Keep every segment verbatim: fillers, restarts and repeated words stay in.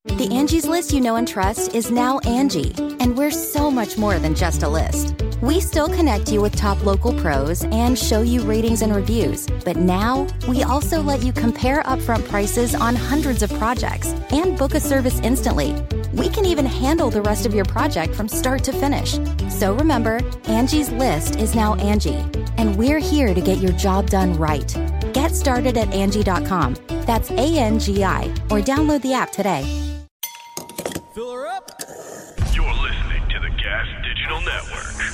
The Angie's List you know and trust is now Angie, and we're so much more than just a list. We still connect you with top local pros and show you ratings and reviews, but now we also let you compare upfront prices on hundreds of projects and book a service instantly. We can even handle the rest of your project from start to finish. So remember, Angie's List is now Angie, and we're here to get your job done right. Get started at Angie dot com. That's A N G I, or download the app today. Fill her up. You're listening to the Gas Digital Network.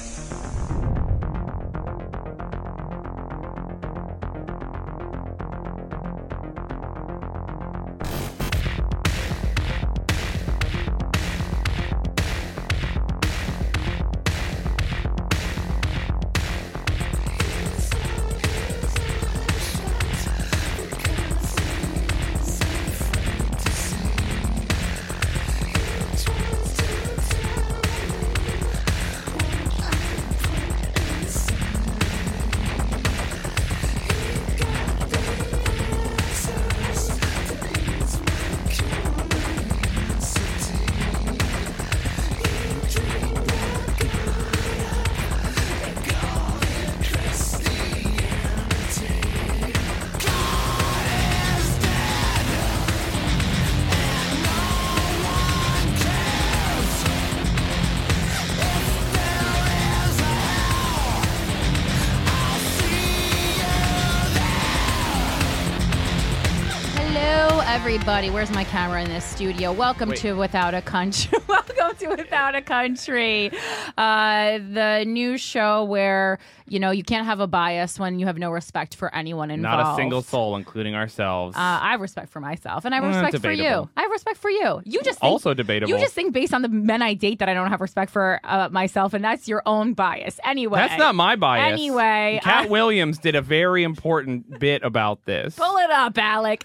Everybody, where's my camera in this studio? Welcome Wait. to Without a Country. Welcome to Without a Country, uh, the new show where, you know, you can't have a bias when you have no respect for anyone involved. Not a single soul, including ourselves. Uh, I have respect for myself, and I have Uh, respect for you. debatable. I have respect for you. You just think, Also debatable. You just think based on the men I date that I don't have respect for uh, myself, and that's your own bias. Anyway, That's not my bias. Anyway, Cat I- Williams did a very important bit about this. Pull it up, Alec.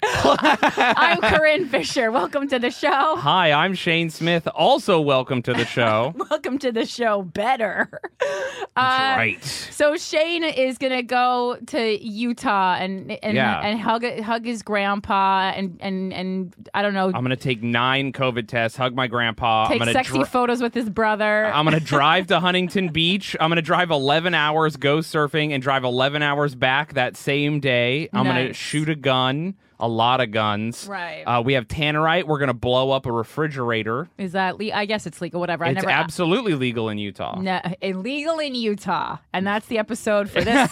I'm Corinne Fisher. Welcome to the show. Hi, I'm Shane Smith. Also, welcome to the show. Welcome to the show. Better. That's Uh, right. So Shane is gonna go to Utah and and, Yeah. and hug hug his grandpa and and and I don't know. I'm gonna take nine COVID tests, hug my grandpa. take I'm gonna sexy dri- photos with his brother. I'm gonna drive to Huntington Beach. I'm gonna drive eleven hours, go surfing, and drive eleven hours back that same day. I'm gonna Nice. shoot a gun. A lot of guns. Right. Uh, we have tannerite. We're going to blow up a refrigerator. Is that le- I guess it's legal. Whatever. I It's never. absolutely legal in Utah. No, illegal in Utah, and that's the episode for this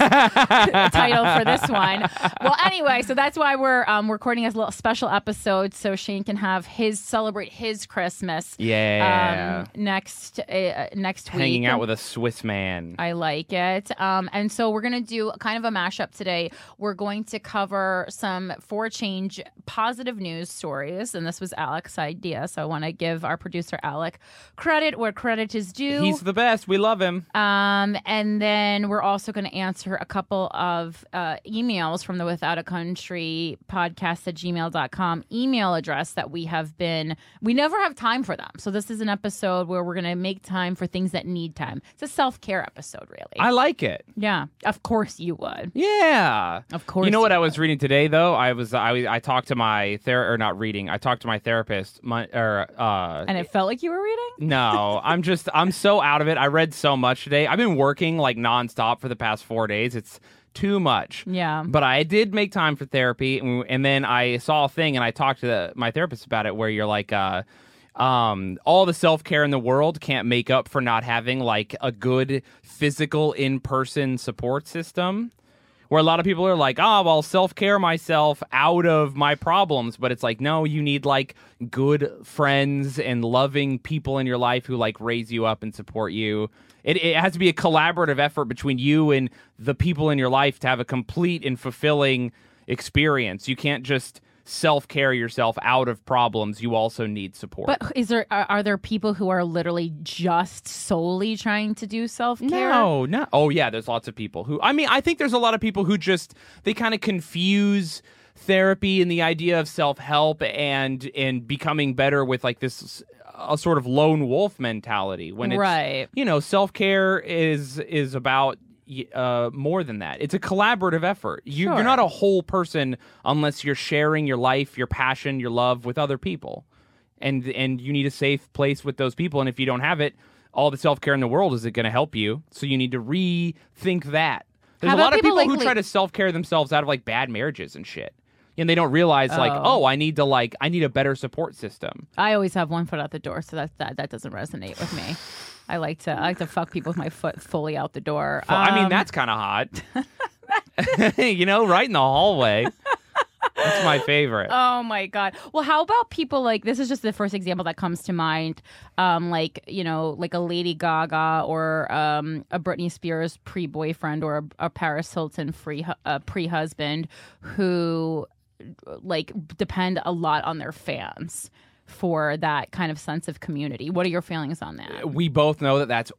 title for this one. Well, anyway, so that's why we're um, recording a little special episode so Shane can have his celebrate his Christmas. Yeah. Um, next uh, next week. Hanging out with a Swiss man. I like it. Um, and so we're going to do kind of a mashup today. We're going to cover some for change positive news stories. And this was Alec's idea. So I want to give our producer, Alec, credit where credit is due. He's the best. We love him. Um, and then we're also going to answer a couple of uh, emails from the Without a Country podcast at gmail dot com email address that we have been, we never have time for them. So this is an episode where we're going to make time for things that need time. It's a self-care episode, really. I like it. Yeah, of course you would. Yeah. Of course. You know what you I was would. reading today, though? I was I, I talked to my ther or not reading. I talked to my therapist. My, or uh, And it felt like you were reading? no, I'm just I'm so out of it. I read so much today. I've been working like nonstop for the past four days. It's too much. Yeah. But I did make time for therapy, and, and then I saw a thing, and I talked to the, my therapist about it, where you're like, uh, um, all the self-care in the world can't make up for not having like a good physical in-person support system. Where a lot of people are like, oh, well, self-care myself out of my problems. But it's like, no, you need like good friends and loving people in your life who like raise you up and support you. It, it has to be a collaborative effort between you and the people in your life to have a complete and fulfilling experience. You can't just self-care yourself out of problems. You also need support. But is there are, are there people who are literally just solely trying to do self-care? No, no. Oh, yeah, there's lots of people who, I mean, I think there's a lot of people who just, they kind of confuse therapy and the idea of self-help and and becoming better with like this a sort of lone wolf mentality when it's, Right. you know, self-care is is about uh, more than that. It's a collaborative effort. You, Sure. You're not a whole person unless you're sharing your life, your passion, your love with other people. and and you need a safe place with those people. And if you don't have it, all the self-care in the world isn't going to help you. So you need to rethink that. There's How a lot about of people people like who le- try to self-care themselves out of like bad marriages and shit. And they don't realize like, Oh. oh, I need to like, I need a better support system. I always have one foot out the door, so that that that doesn't resonate with me. I like to I like to fuck people with my foot fully out the door. Well, I mean, Um, that's kind of hot. You know, right in the hallway. That's my favorite. Oh my god. Well, how about people like this is just the first example that comes to mind. Um, like, you know, like a Lady Gaga or um, a Britney Spears pre-boyfriend or a, a Paris Hilton free hu- uh, pre-husband who like depend a lot on their fans for that kind of sense of community. What are your feelings on that? We both know that that's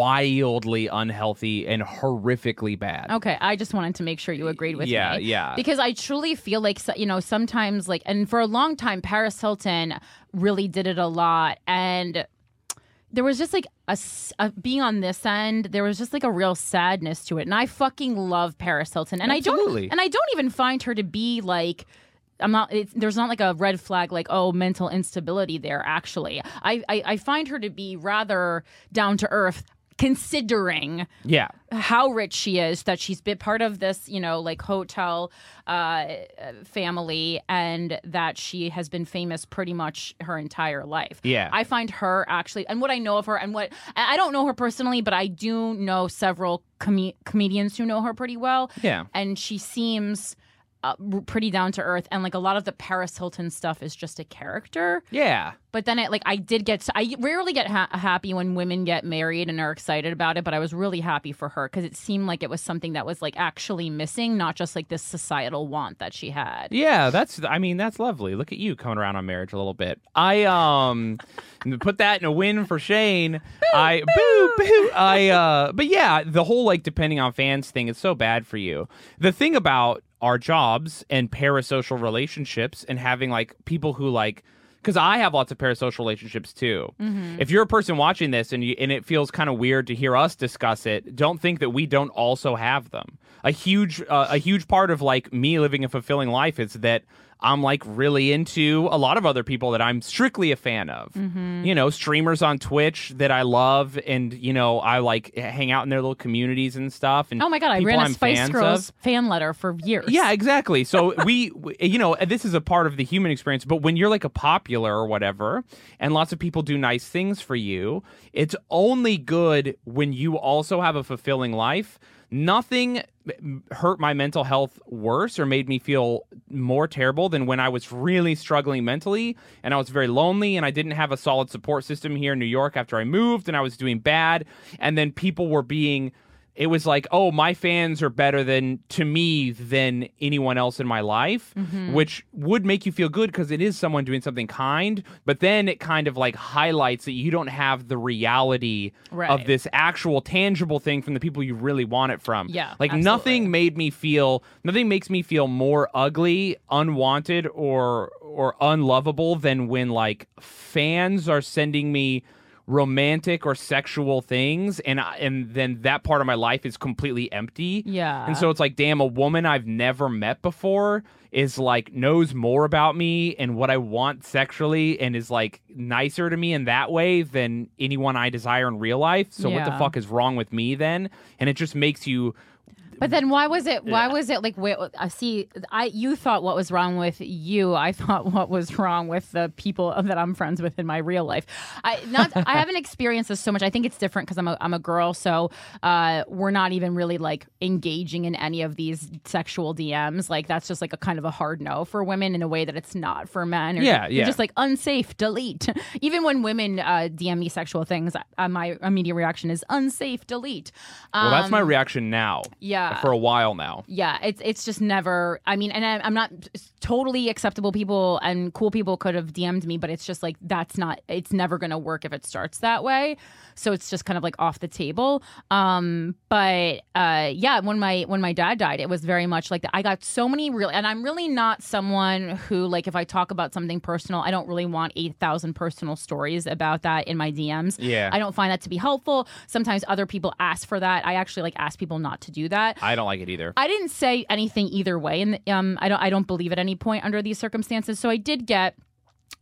wildly unhealthy and horrifically bad. Okay, I just wanted to make sure you agreed with Yeah, me. yeah. Because I truly feel like, so- you know, sometimes like, and for a long time, Paris Hilton really did it a lot. And there was just like a, s- a- being on this end, there was just like a real sadness to it. And I fucking love Paris Hilton. And Absolutely. I don't, and I don't even find her to be like, I'm not. It's, there's not like a red flag, like oh, mental instability there. Actually, I, I I find her to be rather down to earth, considering Yeah. how rich she is. That she's been part of this, you know, like hotel uh, family, and that she has been famous pretty much her entire life. Yeah. I find her actually, and what I know of her, and what I I don't know her personally, but I do know several com- comedians who know her pretty well. Yeah. And she seems uh, r- pretty down to earth, and like a lot of the Paris Hilton stuff is just a character. Yeah. But then it like I did get I rarely get ha- happy when women get married and are excited about it, but I was really happy for her because it seemed like it was something that was like actually missing, not just like this societal want that she had. Yeah, that's I mean, that's lovely. Look at you coming around on marriage a little bit. I um put that in a win for Shane. I boo boo. I uh but yeah, the whole like depending on fans thing is so bad for you. The thing about our jobs and parasocial relationships and having like people who like because I have lots of parasocial relationships too. Mm-hmm. If you're a person watching this and you, and it feels kind of weird to hear us discuss it, don't think that we don't also have them. A huge uh, a huge part of like me living a fulfilling life is that I'm like really into a lot of other people that I'm strictly a fan of. Mm-hmm. You know, streamers on Twitch that I love, and you know, I like hang out in their little communities and stuff. And Oh my god, I people ran a I'm Spice fans Girls of. fan letter for years. Yeah, exactly. So we, we, you know, this is a part of the human experience. But when you're like a popular or whatever, and lots of people do nice things for you, it's only good when you also have a fulfilling life. Nothing hurt my mental health worse or made me feel more terrible than when I was really struggling mentally and I was very lonely and I didn't have a solid support system here in New York after I moved and I was doing bad. And then people were being... It was like, oh, my fans are better than to me than anyone else in my life, Mm-hmm. which would make you feel good because it is someone doing something kind. But then it kind of like highlights that you don't have the reality Right. of this actual tangible thing from the people you really want it from. Yeah, like absolutely. nothing made me feel, nothing makes me feel more ugly, unwanted, or or unlovable than when like fans are sending me romantic or sexual things and I, and then that part of my life is completely empty. Yeah. And so it's like, damn, a woman I've never met before is like knows more about me and what I want sexually and is like nicer to me in that way than anyone I desire in real life. So what the Yeah. fuck is wrong with me then? And it just makes you But then why was it? Why was it like? Wait, I see. I you thought what was wrong with you. I thought what was wrong with the people that I'm friends with in my real life. I not. I haven't experienced this so much. I think it's different because I'm a I'm a girl, so uh, we're not even really like engaging in any of these sexual D Ms. Like that's just like a kind of a hard no for women in a way that it's not for men. Or Yeah, you're yeah. just like unsafe. Delete. Even when women uh, D M me sexual things, uh, my immediate reaction is unsafe. Delete. well, that's my Um, reaction now. yeah. For a while now. Yeah, it's it's just never. I mean, and I, I'm not totally acceptable. People and cool people could have D M'd me, but it's just like that's not. It's never going to work if it starts that way. So it's just kind of like off the table. Um, but uh, yeah, when my when my dad died, it was very much like that. I got so many real, and I'm really not someone who like if I talk about something personal, I don't really want eight thousand personal stories about that in my D Ms. Yeah. I don't find that to be helpful. Sometimes other people ask for that. I actually like ask people not to do that. I don't like it either. I didn't say anything either way, and um, I don't. I don't believe at any point under these circumstances. So I did get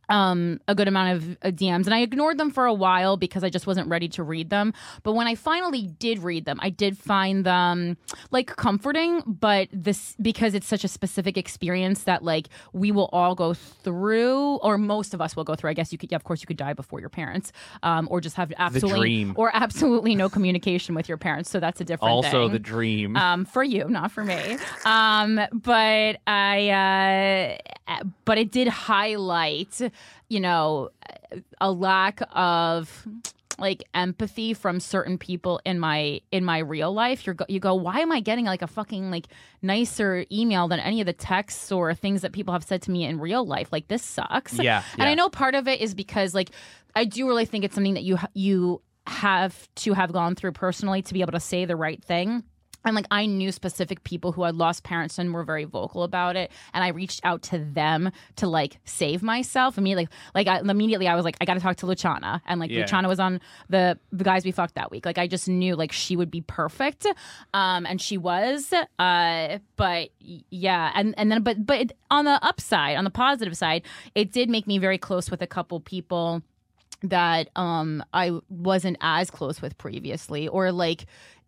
um, a good amount of uh, D Ms, and I ignored them for a while because I just wasn't ready to read them. But when I finally did read them, I did find them like comforting, but this because it's such a specific experience that like we will all go through, or most of us will go through. I guess you could, yeah, of course, you could die before your parents, um, or just have absolutely the dream. or absolutely no communication with your parents. So that's a different also thing. the dream um, for you, not for me. Um, but I, uh, but it did highlight, you know, a lack of like empathy from certain people in my in my real life. You're go, you go, why am I getting like a fucking like nicer email than any of the texts or things that people have said to me in real life? Like, this sucks. Yeah, And yeah. I know part of it is because like I do really think it's something that you you have to have gone through personally to be able to say the right thing. And like I knew specific people who had lost parents and were very vocal about it, and I reached out to them to like save myself. Immediately, like I, immediately, I was like, I got to talk to Luciana, and like Yeah. Luciana was on the the guys we fucked that week. Like I just knew like she would be perfect, um, and she was. Uh, but yeah, and and then but but on the upside, on the positive side, it did make me very close with a couple people that um I wasn't as close with previously, or like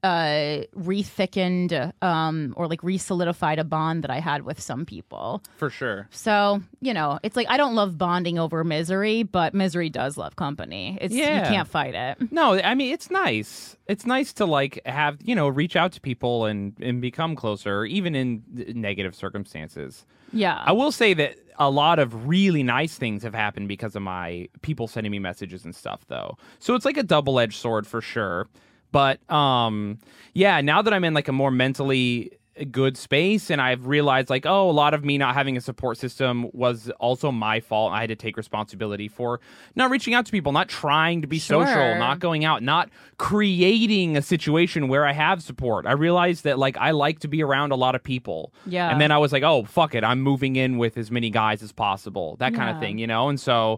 uh re-thickened um or like re-solidified a bond that I had with some people. for sure. So, you know, it's like I don't love bonding over misery, but misery does love company. It's Yeah. you can't fight it. No, I mean, it's nice. It's nice to like have, you know, reach out to people and and become closer, even in negative circumstances. Yeah. I will say that a lot of really nice things have happened because of my people sending me messages and stuff, though. So it's like a double-edged sword for sure. But um, yeah, now that I'm in like a more mentally good space, and I've realized like, oh, a lot of me not having a support system was also my fault. I had to take responsibility for not reaching out to people, not trying to be Sure. social, not going out, not creating a situation where I have support. I realized that like I like to be around a lot of people. Yeah. And then I was like, oh, fuck it. I'm moving in with as many guys as possible. That kind of Yeah. thing, you know? And so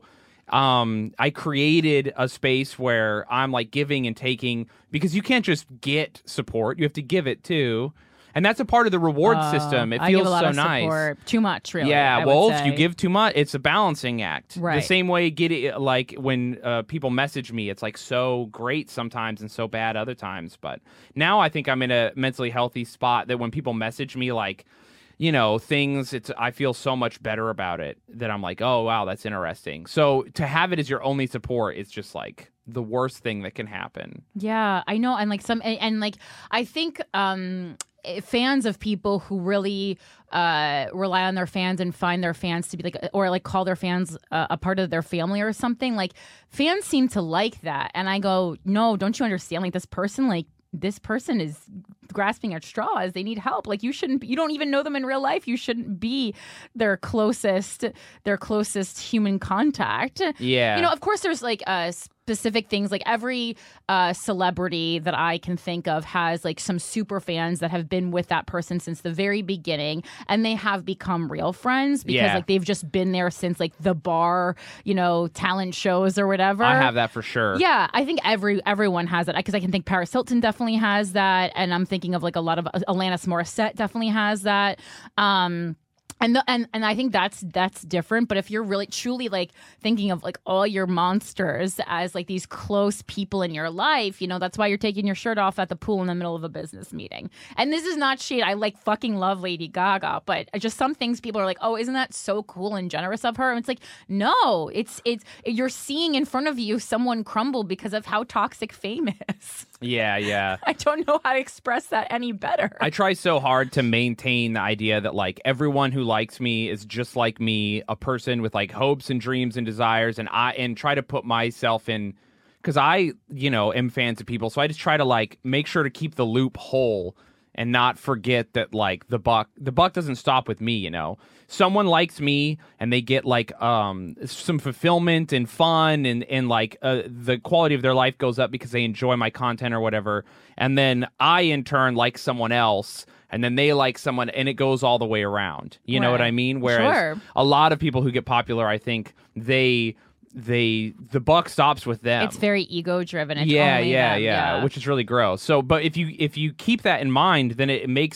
um I created a space where I'm like giving and taking, because you can't just get support, you have to give it too, and that's a part of the reward Oh, system. It I feels give a lot so of nice. support. Too much, really. Yeah, I well, would if you say. give too much, it's a balancing act. Right. The same way, get it like when uh, people message me, it's like so great sometimes and so bad other times. But now I think I'm in a mentally healthy spot that when people message me, like, you know, things, it's I feel so much better about it that I'm like, oh, wow, that's interesting. So to have it as your only support, it's just like the worst thing that can happen. Yeah, I know. And like some, and, and like, I think um, eh, fans of people who really uh, rely on their fans and find their fans to be like, or like call their fans uh, a part of their family or something, like fans seem to like that. And I go, no, don't you understand? Like this person, like, this person is grasping at straws. They need help. Like you shouldn't be, you don't even know them in real life. You shouldn't be their closest, their closest human contact. Yeah. You know, of course there's like uh, specific things, like every uh, celebrity that I can think of has like some super fans that have been with that person since the very beginning, and they have become real friends because Yeah. like they've just been there since like the bar, you know, talent shows or whatever. I have that for sure. Yeah, I think every everyone has that, because I can think Paris Hilton definitely has that, and I'm thinking of like a lot of Alanis Morissette definitely has that. Um, And, the, and and I think that's that's different. But if you're really truly like thinking of like all your monsters as like these close people in your life, you know, that's why you're taking your shirt off at the pool in the middle of a business meeting. And this is not shade. I like fucking love Lady Gaga, but just some things people are like, oh, isn't that so cool and generous of her? And it's like, no, it's it's you're seeing in front of you someone crumble because of how toxic fame is. Yeah, yeah. I don't know how to express that any better. I try so hard to maintain the idea that like everyone who likes me is just like me, a person with like hopes and dreams and desires, and I and try to put myself in, because I, you know, am fans of people, so I just try to like make sure to keep the loop whole and not forget that like the buck the buck doesn't stop with me, you know. Someone likes me and they get like um some fulfillment and fun, and and like uh, the quality of their life goes up because they enjoy my content or whatever, and then I in turn like someone else, and then they like someone, and it goes all the way around. You know what Right. I mean? Whereas Sure. a lot of people who get popular, I think they they the buck stops with them. It's very ego driven. It's yeah, only yeah, them, yeah, which is really gross. So, but if you if you keep that in mind, then it, it makes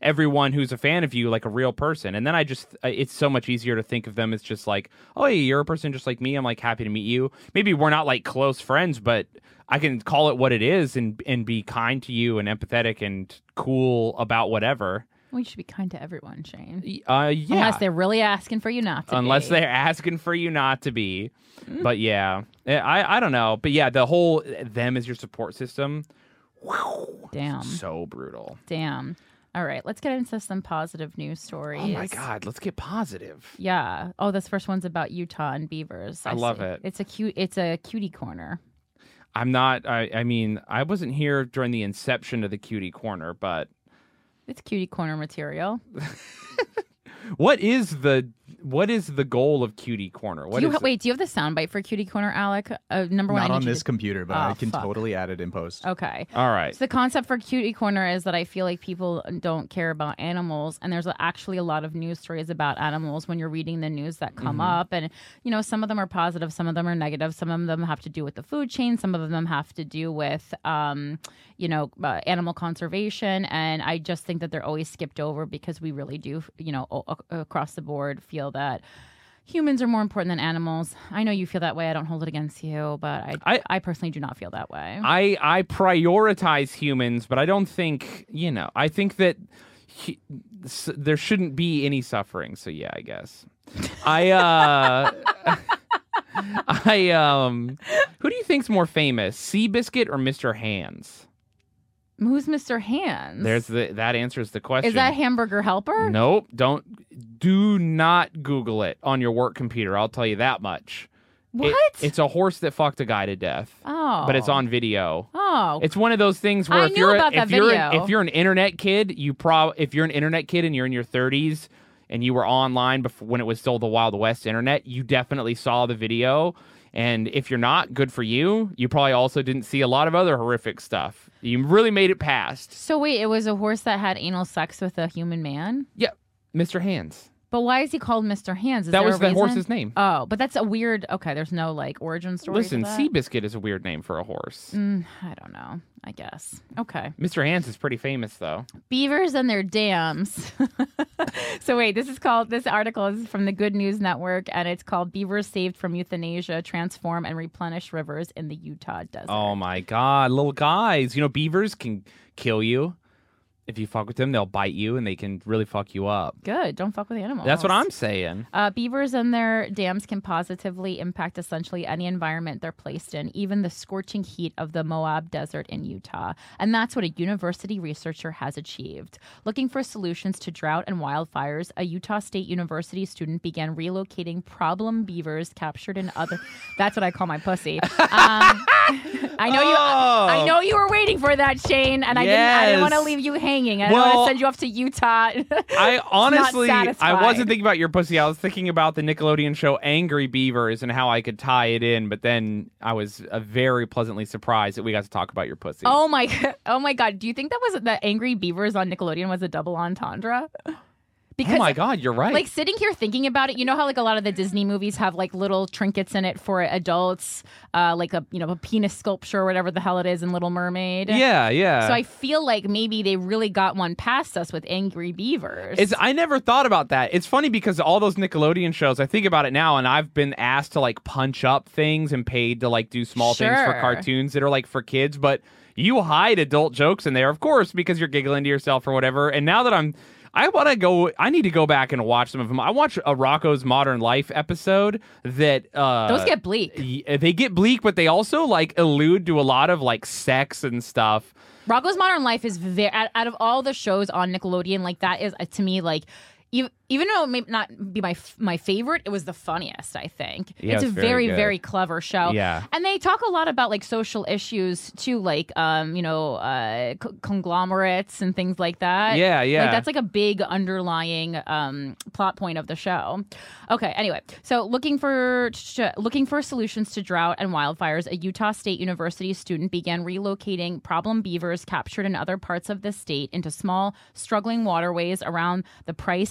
everyone who's a fan of you like a real person. And then I just, it's so much easier to think of them as just like, oh, hey, you're a person just like me. I'm like happy to meet you. Maybe we're not like close friends, but I can call it what it is and and be kind to you and empathetic and cool about whatever. Well, you should be kind to everyone, Shane. Uh, yeah. Unless they're really asking for you not to Unless be. they're asking for you not to be. But yeah, I, I don't know. But yeah, the whole them as your support system. Whew, Damn. So brutal. Damn. All right, let's get into some positive news stories. Oh my God, let's get positive. Yeah. Oh, this first one's about Utah and beavers. I love see. it. It's a cute. It's a cutie corner. I'm not, I, I mean, I wasn't here during the inception of the cutie corner, but. It's cutie corner material. What is the what is the goal of Cutie Corner? What do you is ha- wait, do you have the soundbite for Cutie Corner, Alec? Uh, number one, Not I need on you this to- computer, but Oh, I can fuck. totally add it in post. Okay. All right. So the concept for Cutie Corner is that I feel like people don't care about animals, and there's actually a lot of news stories about animals when you're reading the news that come Mm-hmm. up, and you know some of them are positive, some of them are negative, some of them have to do with the food chain, some of them have to do with, um, you know, uh, animal conservation, and I just think that they're always skipped over because we really do, you know, o- o- across the board feel that humans are more important than animals. I know you feel that way. I don't hold it against you, but I, I- I personally do not feel that way. I I prioritize humans, but I don't think, you know, I think that he, s- there shouldn't be any suffering. So yeah, I guess. I uh I um who do you think's more famous? Seabiscuit or Mister Hands? Who's Mister Hands? There's the that answers the question. Is that Hamburger Helper? Nope. Don't do not Google it on your work computer. I'll tell you that much. What? It- it's a horse that fucked a guy to death. Oh. But it's on video. Oh. It's one of those things where I if knew you're about if that you're video. An, if you're an internet kid, you prob if you're an internet kid and you're in your thirties and you were online before when it was still the Wild West internet, you definitely saw the video. And if you're not, good for you. You probably also didn't see a lot of other horrific stuff. You really made it past. So wait, it was a horse that had anal sex with a human man? Yeah, Mister Hands. But why is he called Mister Hands? Is That there was a the reason? horse's name. Oh, but that's a weird. Okay, there's no like origin story. Listen, to that? Seabiscuit is a weird name for a horse. Mm, I don't know. I guess. Okay. Mister Hands is pretty famous, though. Beavers and their dams. So wait, this is called. This article is from the Good News Network, and it's called "Beavers Saved from Euthanasia: Transform and Replenish Rivers in the Utah Desert." Oh my God, little guys! You know, beavers can kill you. If you fuck with them, they'll bite you and they can really fuck you up. Good. Don't fuck with animals. That's what I'm saying. Uh, beavers and their dams can positively impact essentially any environment they're placed in, even the scorching heat of the Moab Desert in Utah. And that's what a university researcher has achieved. Looking for solutions to drought and wildfires, a Utah State University student began relocating problem beavers captured in other... That's what I call my pussy. Um, I know you. Oh. I know you were waiting for that, Shane, and I didn't. I didn't want to Yes. leave you hanging. I Well, don't want to send you off to Utah. I honestly, I satisfied. wasn't thinking about your pussy. I was thinking about the Nickelodeon show Angry Beavers and how I could tie it in. But then I was uh, very pleasantly surprised that we got to talk about your pussy. Oh my! Oh my God! Do you think that was the Angry Beavers on Nickelodeon was a double entendre? Because Oh my God, you're right. like sitting here thinking about it, you know how like a lot of the Disney movies have like little trinkets in it for adults, uh, like a you know a penis sculpture or whatever the hell it is in Little Mermaid. yeah, yeah. So I feel like maybe they really got one past us with Angry Beavers. It's I never thought about that. It's funny because all those Nickelodeon shows, I think about it now, and I've been asked to like punch up things and paid to like do small things for Sure. cartoons that are like for kids, but you hide adult jokes in there, of course, because you're giggling to yourself or whatever. And now that I'm I want to go. I need to go back and watch some of them. I watched a Rocco's Modern Life episode that uh, Those get bleak. y- They get bleak, but they also like allude to a lot of like sex and stuff. Rocco's Modern Life is very out, out of all the shows on Nickelodeon, like that is uh, to me like. Even, even though it may not be my f- my favorite, it was the funniest, I think. Yeah, it's a it's very, very very, good. clever show. Yeah. And they talk a lot about like social issues too, like, um, you know, uh, c- conglomerates and things like that. Yeah, yeah. Like that's like a big underlying um, plot point of the show. Okay, anyway. So looking for sh- looking for solutions to drought and wildfires, a Utah State University student began relocating problem beavers captured in other parts of the state into small, struggling waterways around the Price and San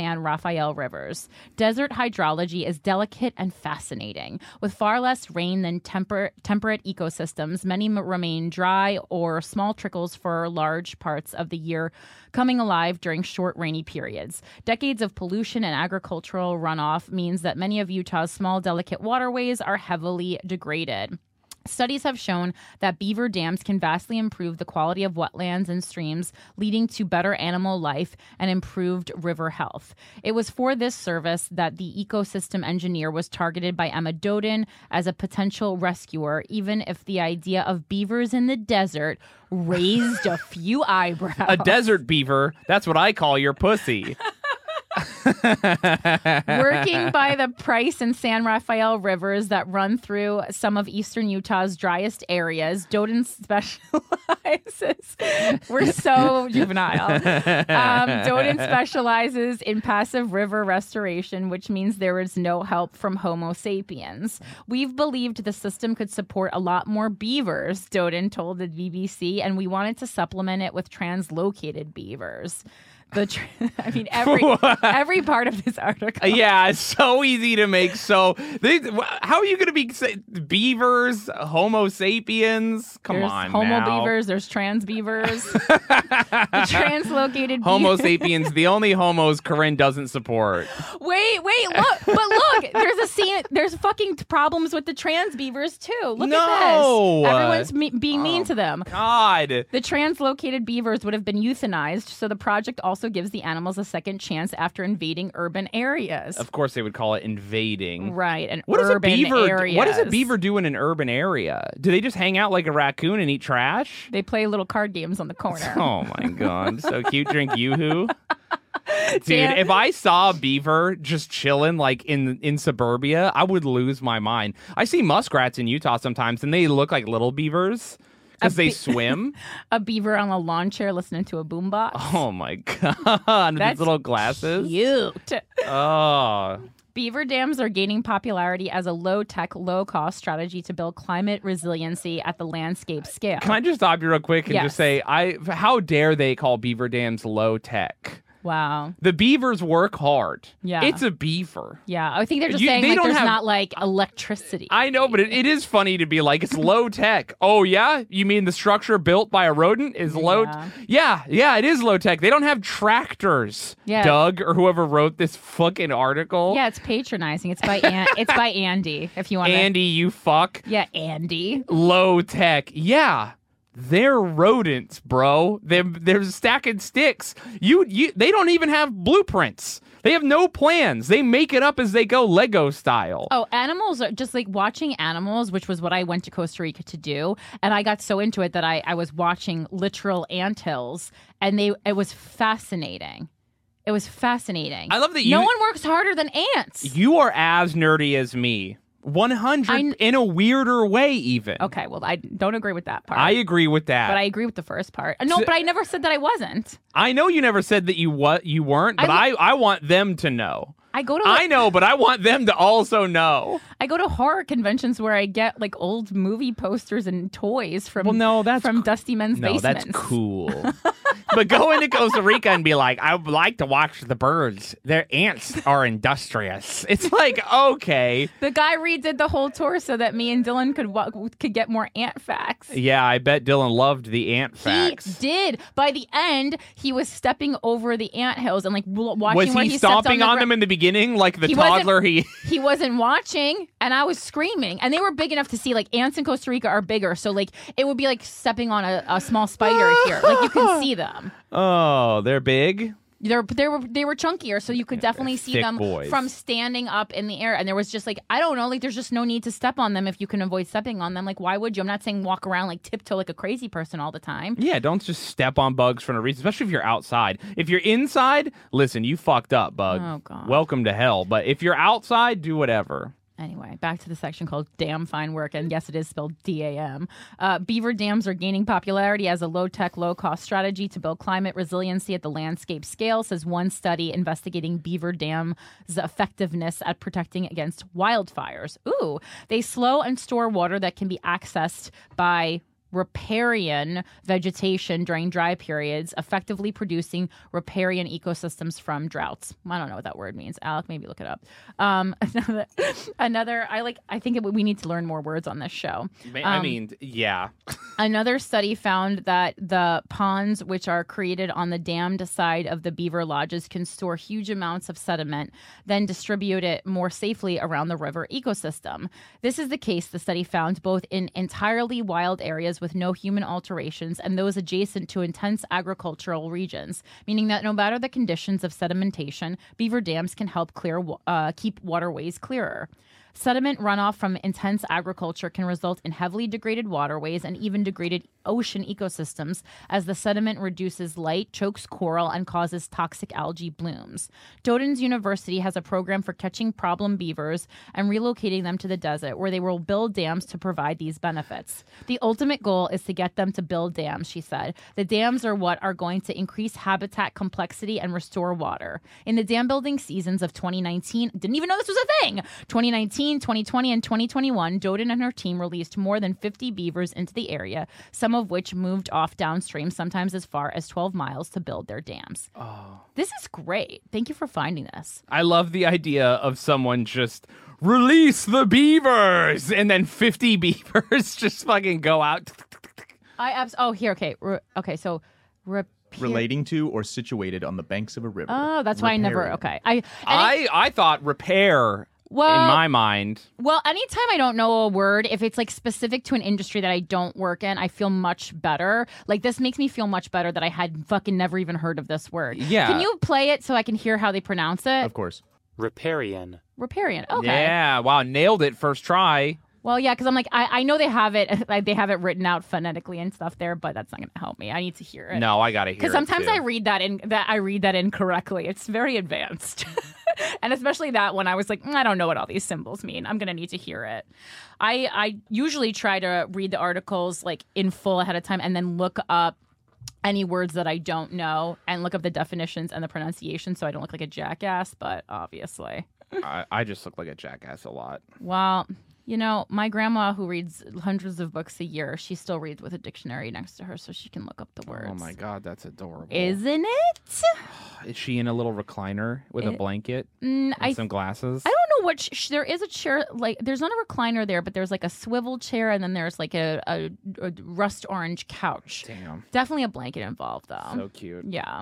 San Rafael rivers. Desert hydrology is delicate and fascinating. With far less rain than temper- temperate ecosystems, many m- remain dry or small trickles for large parts of the year, coming alive during short rainy periods. Decades of pollution and agricultural runoff means that many of Utah's small, delicate waterways are heavily degraded. Studies have shown that beaver dams can vastly improve the quality of wetlands and streams, leading to better animal life and improved river health. It was for this service that the ecosystem engineer was targeted by Emma Doden as a potential rescuer, even if the idea of beavers in the desert raised a few eyebrows. A desert beaver, that's what I call your pussy. Working by the Price and San Rafael rivers that run through some of eastern Utah's driest areas, Doden specializes. We're so juvenile. Um, Doden specializes in passive river restoration, which means there is no help from Homo sapiens. We've believed the system could support a lot more beavers, Doden told the B B C, and we wanted to supplement it with translocated beavers. The tr- I mean, every every part of this article. Yeah, it's so easy to make. So, they, how are you going to be say, beavers, Homo sapiens? Come there's on, Homo now. beavers. There's trans beavers. The translocated Homo beavers. sapiens, the only homos Corinne doesn't support. Wait, wait, look, but look, there's a scene. There's fucking problems with the trans beavers too. Look No. at this. Everyone's me- being mean Oh, to them. God. The translocated beavers would have been euthanized, so the project also gives the animals a second chance after invading urban areas. Of course, they would call it invading. Right, and What does a urban beaver? areas. What does a beaver do in an urban area? Do they just hang out like a raccoon and eat trash? They play little card games on the corner. Oh my God, so cute. Drink Yoo-hoo. Dude, Dan- if I saw a beaver just chilling like in in suburbia, I would lose my mind. I see muskrats in Utah sometimes, and they look like little beavers because they be- swim. A beaver on a lawn chair listening to a boombox. Oh my God, That's these little glasses. Cute. Oh. Beaver dams are gaining popularity as a low-tech, low-cost strategy to build climate resiliency at the landscape scale. Can I just stop you real quick and Yes. just say, I how dare they call beaver dams low tech? Wow. The beavers work hard. Yeah. It's a beaver. Yeah, I think they're just You- saying they like don't there's have- not like electricity. I know, but it, it is funny to be like, it's low tech. Oh, yeah? You mean the structure built by a rodent is low? Yeah. Yeah, yeah, it is low tech. They don't have tractors, Yeah. Doug, or whoever wrote this fucking article. Yeah, it's patronizing. It's by An- it's by Andy. If you want to. Andy, you fuck. Yeah, Andy. Low tech. Yeah. They're rodents, bro. They're they're stacking sticks. You you they don't even have blueprints. They have no plans. They make it up as they go, Lego style. Oh, animals are just like watching animals, which was what I went to Costa Rica to do. And I got so into it that I, I was watching literal anthills, and they it was fascinating. It was fascinating. I love that you- No one works harder than ants. You are as nerdy as me. one hundred I- in a weirder way, even. Okay, well, I don't agree with that part. I agree with that. But I agree with the first part. No, but I never said that I wasn't. I know you never said that you what you weren't, but I, I, want them to know. I go to I know, but I want them to also know. I go to horror conventions where I get like old movie posters and toys from Well, no, that's from co- Dusty Men's No, basements. that's cool. But go into Costa Rica and be like, I would like to watch the birds. Their ants are industrious. It's like, okay. The guy redid the whole tour so that me and Dylan could wa- could get more ant facts. Yeah, I bet Dylan loved the ant facts. He did. By the end, he was stepping over the ant hills and like w- watching Was where he, he stepped stomping on, the on gra- them in the beginning like the He wasn't- toddler he... He wasn't watching, and I was screaming. And they were big enough to see. Like ants in Costa Rica are bigger, so like it would be like stepping on a, a small spider here. Like you can see them. Oh, they're big? They're they were they were chunkier, so you could definitely see thick them boys. from standing up in the air. And there was just like I don't know, like there's just no need to step on them if you can avoid stepping on them. Like why would you? I'm not saying walk around like tiptoe like a crazy person all the time. Yeah, don't just step on bugs for no reason, especially if you're outside. If you're inside, listen, you fucked up, bug. Oh, God. Welcome to hell. But if you're outside, do whatever. Anyway, back to the section called Damn Fine Work. And yes, it is spelled D A M. Uh, beaver dams are gaining popularity as a low-tech, low-cost strategy to build climate resiliency at the landscape scale, says one study investigating beaver dams' effectiveness at protecting against wildfires. Ooh, they slow and store water that can be accessed by riparian vegetation during dry periods, effectively producing riparian ecosystems from droughts. I don't know what that word means. Alec, maybe look it up. Um, another, another, I like. I think it, we need to learn more words on this show. I Um, mean, yeah. Another study found that the ponds, which are created on the dammed side of the beaver lodges, can store huge amounts of sediment, then distribute it more safely around the river ecosystem. This is the case, the study found, both in entirely wild areas with no human alterations and those adjacent to intense agricultural regions, meaning that no matter the conditions of sedimentation, beaver dams can help clear, uh, keep waterways clearer. Sediment runoff from intense agriculture can result in heavily degraded waterways and even degraded ocean ecosystems as the sediment reduces light, chokes coral, and causes toxic algae blooms. Doden's University has a program for catching problem beavers and relocating them to the desert, where they will build dams to provide these benefits. The ultimate goal is to get them to build dams, she said. The dams are what are going to increase habitat complexity and restore water. In the dam building seasons of twenty nineteen, didn't even know this was a thing, twenty nineteen, twenty twenty, and twenty twenty-one, Doden and her team released more than fifty beavers into the area, some of which moved off downstream, sometimes as far as twelve miles, to build their dams. Oh. This is great. Thank you for finding this. I love the idea of someone just release the beavers and then fifty beavers just fucking go out. I abs- Oh, here. Okay. Re- okay. So, repair- Relating to or situated on the banks of a river. Oh, that's why I never. Riparian. Okay. I. I, I thought repair Well- in my mind. Well, anytime I don't know a word, if it's like specific to an industry that I don't work in, I feel much better. Like this makes me feel much better that I had fucking never even heard of this word. Yeah. Can you play it so I can hear how they pronounce it? Of course. Riparian. Riparian. Okay. Yeah, wow, nailed it first try. Well, yeah, because I'm like, I, I know they have it, like they have it written out phonetically and stuff there, but that's not going to help me. I need to hear it. No, I gotta hear it Because sometimes too. I read that in that I read that incorrectly. It's very advanced, and especially that one, I was like, mm, I don't know what all these symbols mean. I'm gonna need to hear it. I I usually try to read the articles like in full ahead of time, and then look up any words that I don't know and look up the definitions and the pronunciation, so I don't look like a jackass. But obviously, I, I just look like a jackass a lot. well. You know, my grandma, who reads hundreds of books a year, she still reads with a dictionary next to her so she can look up the words. Oh my god, that's adorable. Isn't it? Is she in a little recliner with a It- blanket Mm, and I, some glasses? I don't know what sh- sh- there is a chair, like, there's not a recliner there, but there's like a swivel chair and then there's like a, a, a rust orange couch. Damn, Definitely a blanket involved, though. so cute. Yeah.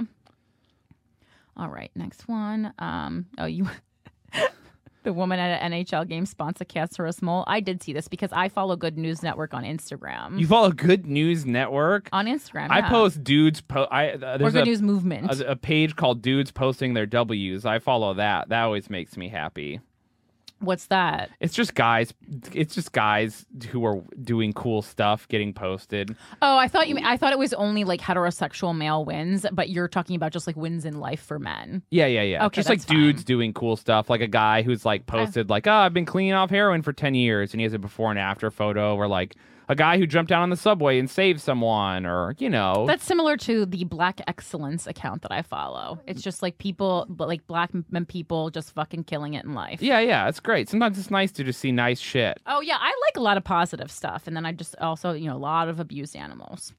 All right, next one. Um, oh, you. The woman at an N H L game sponsor cats her a smole. I did see this because I follow Good News Network on Instagram. You follow Good News Network? on Instagram, I yeah. post dudes. Po- I uh, or there's Good a, News Movement. a a page called Dudes Posting Their W's. I follow that. That always makes me happy. What's that? It's just guys. It's just guys who are doing cool stuff getting posted. Oh, I thought you. I thought it was only like heterosexual male wins, but you're talking about just like wins in life for men. Yeah, yeah, yeah. Okay, just like that's dudes fine. doing cool stuff. Like a guy who's like posted like, oh, I've been cleaning off heroin for ten years. And he has a before and after photo or like a guy who jumped down on the subway and saved someone or, you know. That's similar to the Black Excellence account that I follow. It's just like people, but like black men people just fucking killing it in life. Yeah, yeah. It's great. Sometimes it's nice to just see nice shit. Oh yeah, I like a lot of positive stuff, and then I just also, you know, a lot of abused animals.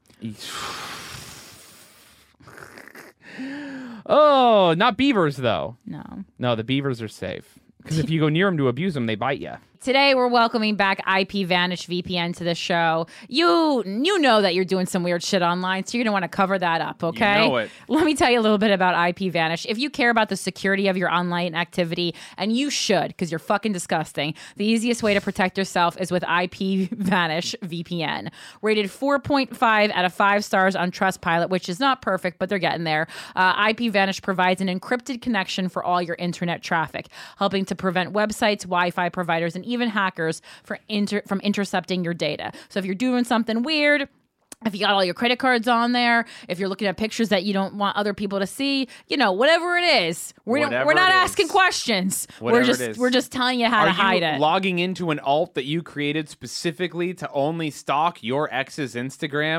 Oh, not beavers, though. No. No, the beavers are safe. Because if you go near them to abuse them, they bite you. Today we're welcoming back I P Vanish V P N to the show. You you know that you're doing some weird shit online, so you're gonna want to cover that up, okay? know it. Let me tell you a little bit about I P Vanish. If you care about the security of your online activity, and you should, because you're fucking disgusting, the easiest way to protect yourself is with I P Vanish V P N. Rated four point five out of five stars on Trustpilot, which is not perfect, but they're getting there. Uh, I P Vanish provides an encrypted connection for all your internet traffic, helping to prevent websites, Wi-Fi providers, and even hackers for inter- from intercepting your data. So if you're doing something weird, if you got all your credit cards on there, if you're looking at pictures that you don't want other people to see, you know, whatever it is, we're, Whatever we're not it is. asking questions. Whatever we're just it is. we're just telling you how Are to hide you it. logging into an alt that you created specifically to only stalk your ex's Instagram?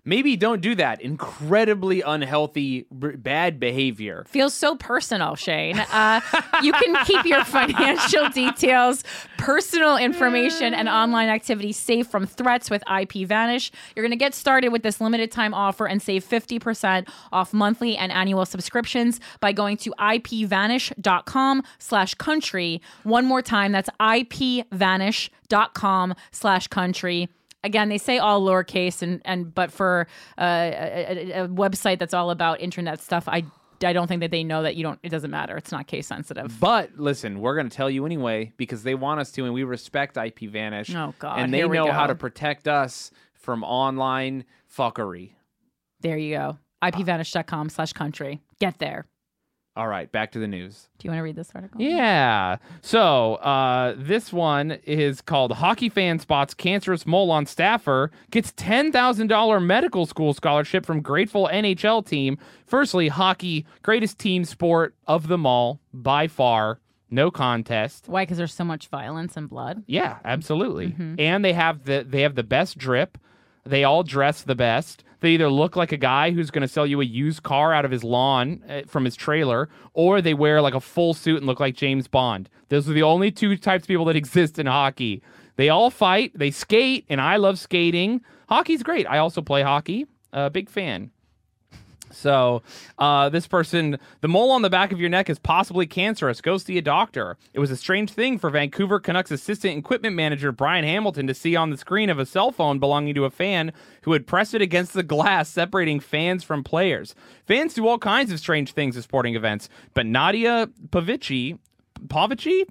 maybe don't do that. Incredibly unhealthy, b- bad behavior. Feels so personal, Shane. Uh, you can keep your financial details, personal information, and online activities safe from threats with IPVanish. You're going to get started with this limited time offer and save fifty percent off monthly and annual subscriptions by going to ipvanish.com slash country. One more time, that's ipvanish.com slash country. Again, they say all lowercase, and, and but for uh, a, a website that's all about internet stuff, I, I don't think that they know that you don't. It doesn't matter. It's not case sensitive. But listen, we're going to tell you anyway because they want us to, and we respect IPVanish. Oh God, and they here we know go. how to protect us from online fuckery. There you go. ipvanish.com slash country. Get there. All right, back to the news. Do you want to read this article? Yeah. So uh, this one is called Hockey Fan Spots Cancerous Mole on Staffer, gets ten thousand dollars medical school scholarship from grateful N H L team. Firstly, hockey, greatest team sport of them all, by far. No contest. Why? Because there's so much violence and blood. Yeah, absolutely. Mm-hmm. And they have the they have the best drip. They all dress the best. They either look like a guy who's going to sell you a used car out of his lawn uh, from his trailer, or they wear like a full suit and look like James Bond. Those are the only two types of people that exist in hockey. They all fight, they skate, and I love skating. Hockey's great. I also play hockey. A uh, big fan. So uh, this person, the mole on the back of your neck is possibly cancerous. Go see a doctor. It was a strange thing for Vancouver Canucks assistant equipment manager Brian Hamilton to see on the screen of a cell phone belonging to a fan who had pressed it against the glass, separating fans from players. Fans do all kinds of strange things at sporting events, but Nadia Pavici, Pavici?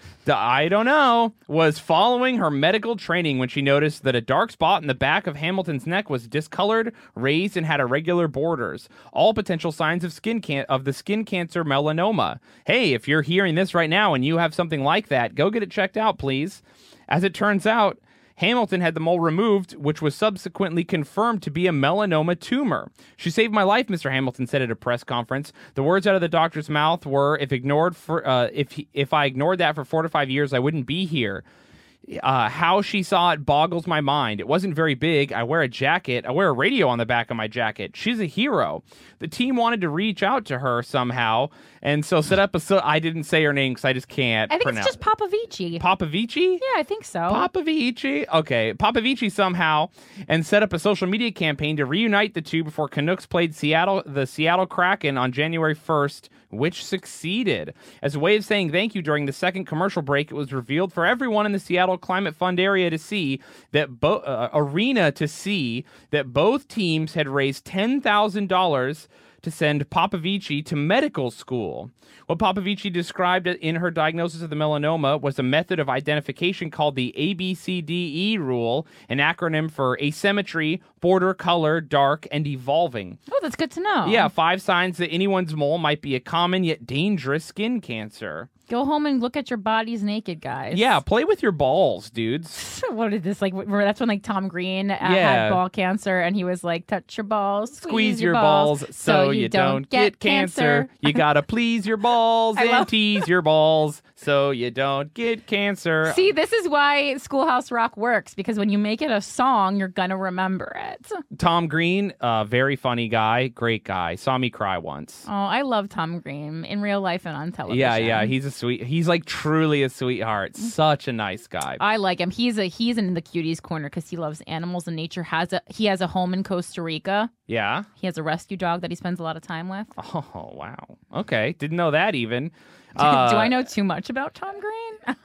I don't know, was following her medical training when she noticed that a dark spot in the back of Hamilton's neck was discolored, raised, and had irregular borders. All potential signs of skin can- of the skin cancer melanoma. Hey, if you're hearing this right now and you have something like that, go get it checked out, please. As it turns out, Hamilton had the mole removed, which was subsequently confirmed to be a melanoma tumor. She saved my life, Mister Hamilton said at a press conference. The words out of the doctor's mouth were, "If ignored for, uh, if he, if I ignored that for four to five years, I wouldn't be here." Uh, how she saw it boggles my mind. It wasn't very big. I wear a jacket. I wear a radio on the back of my jacket. She's a hero. The team wanted to reach out to her somehow, and so set up a. So I didn't say her name because I just can't. I think pronounce it's just Papavici. Papavici. Yeah, I think so. Papavici. Okay, Papavici somehow, and set up a social media campaign to reunite the two before Canucks played Seattle, the Seattle Kraken on January first, which succeeded. As a way of saying thank you during the second commercial break, it was revealed for everyone in the Seattle Climate Fund area to see that bo- uh, arena to see that both teams had raised ten thousand dollars to send Papavici to medical school. What Papavici described in her diagnosis of the melanoma was a method of identification called the A B C D E rule, an acronym for asymmetry, border, color, dark, and evolving. Oh, that's good to know. Yeah, five signs that anyone's mole might be a common yet dangerous skin cancer. Go home and look at your bodies naked, guys. Yeah, play with your balls, dudes. What did this like? Remember, that's when like Tom Green uh, Yeah. had ball cancer, and he was like, "Touch your balls, squeeze, Squeeze your balls so you don't get cancer. You gotta please your balls I and love- tease your balls so you don't get cancer. See, this is why Schoolhouse Rock works, because when you make it a song, you're gonna remember it. Tom Green, uh, very funny guy, great guy. Saw me cry once. Oh, I love Tom Green in real life and on television. Yeah, yeah, he's a sweet. He's like truly a sweetheart. Such a nice guy. I like him. He's a he's in the cuties corner because he loves animals and nature. Has a he has a home in Costa Rica. Yeah. He has a rescue dog that he spends a lot of time with. Oh wow. Okay, didn't know that even. Do Uh, I know too much about Tom Green?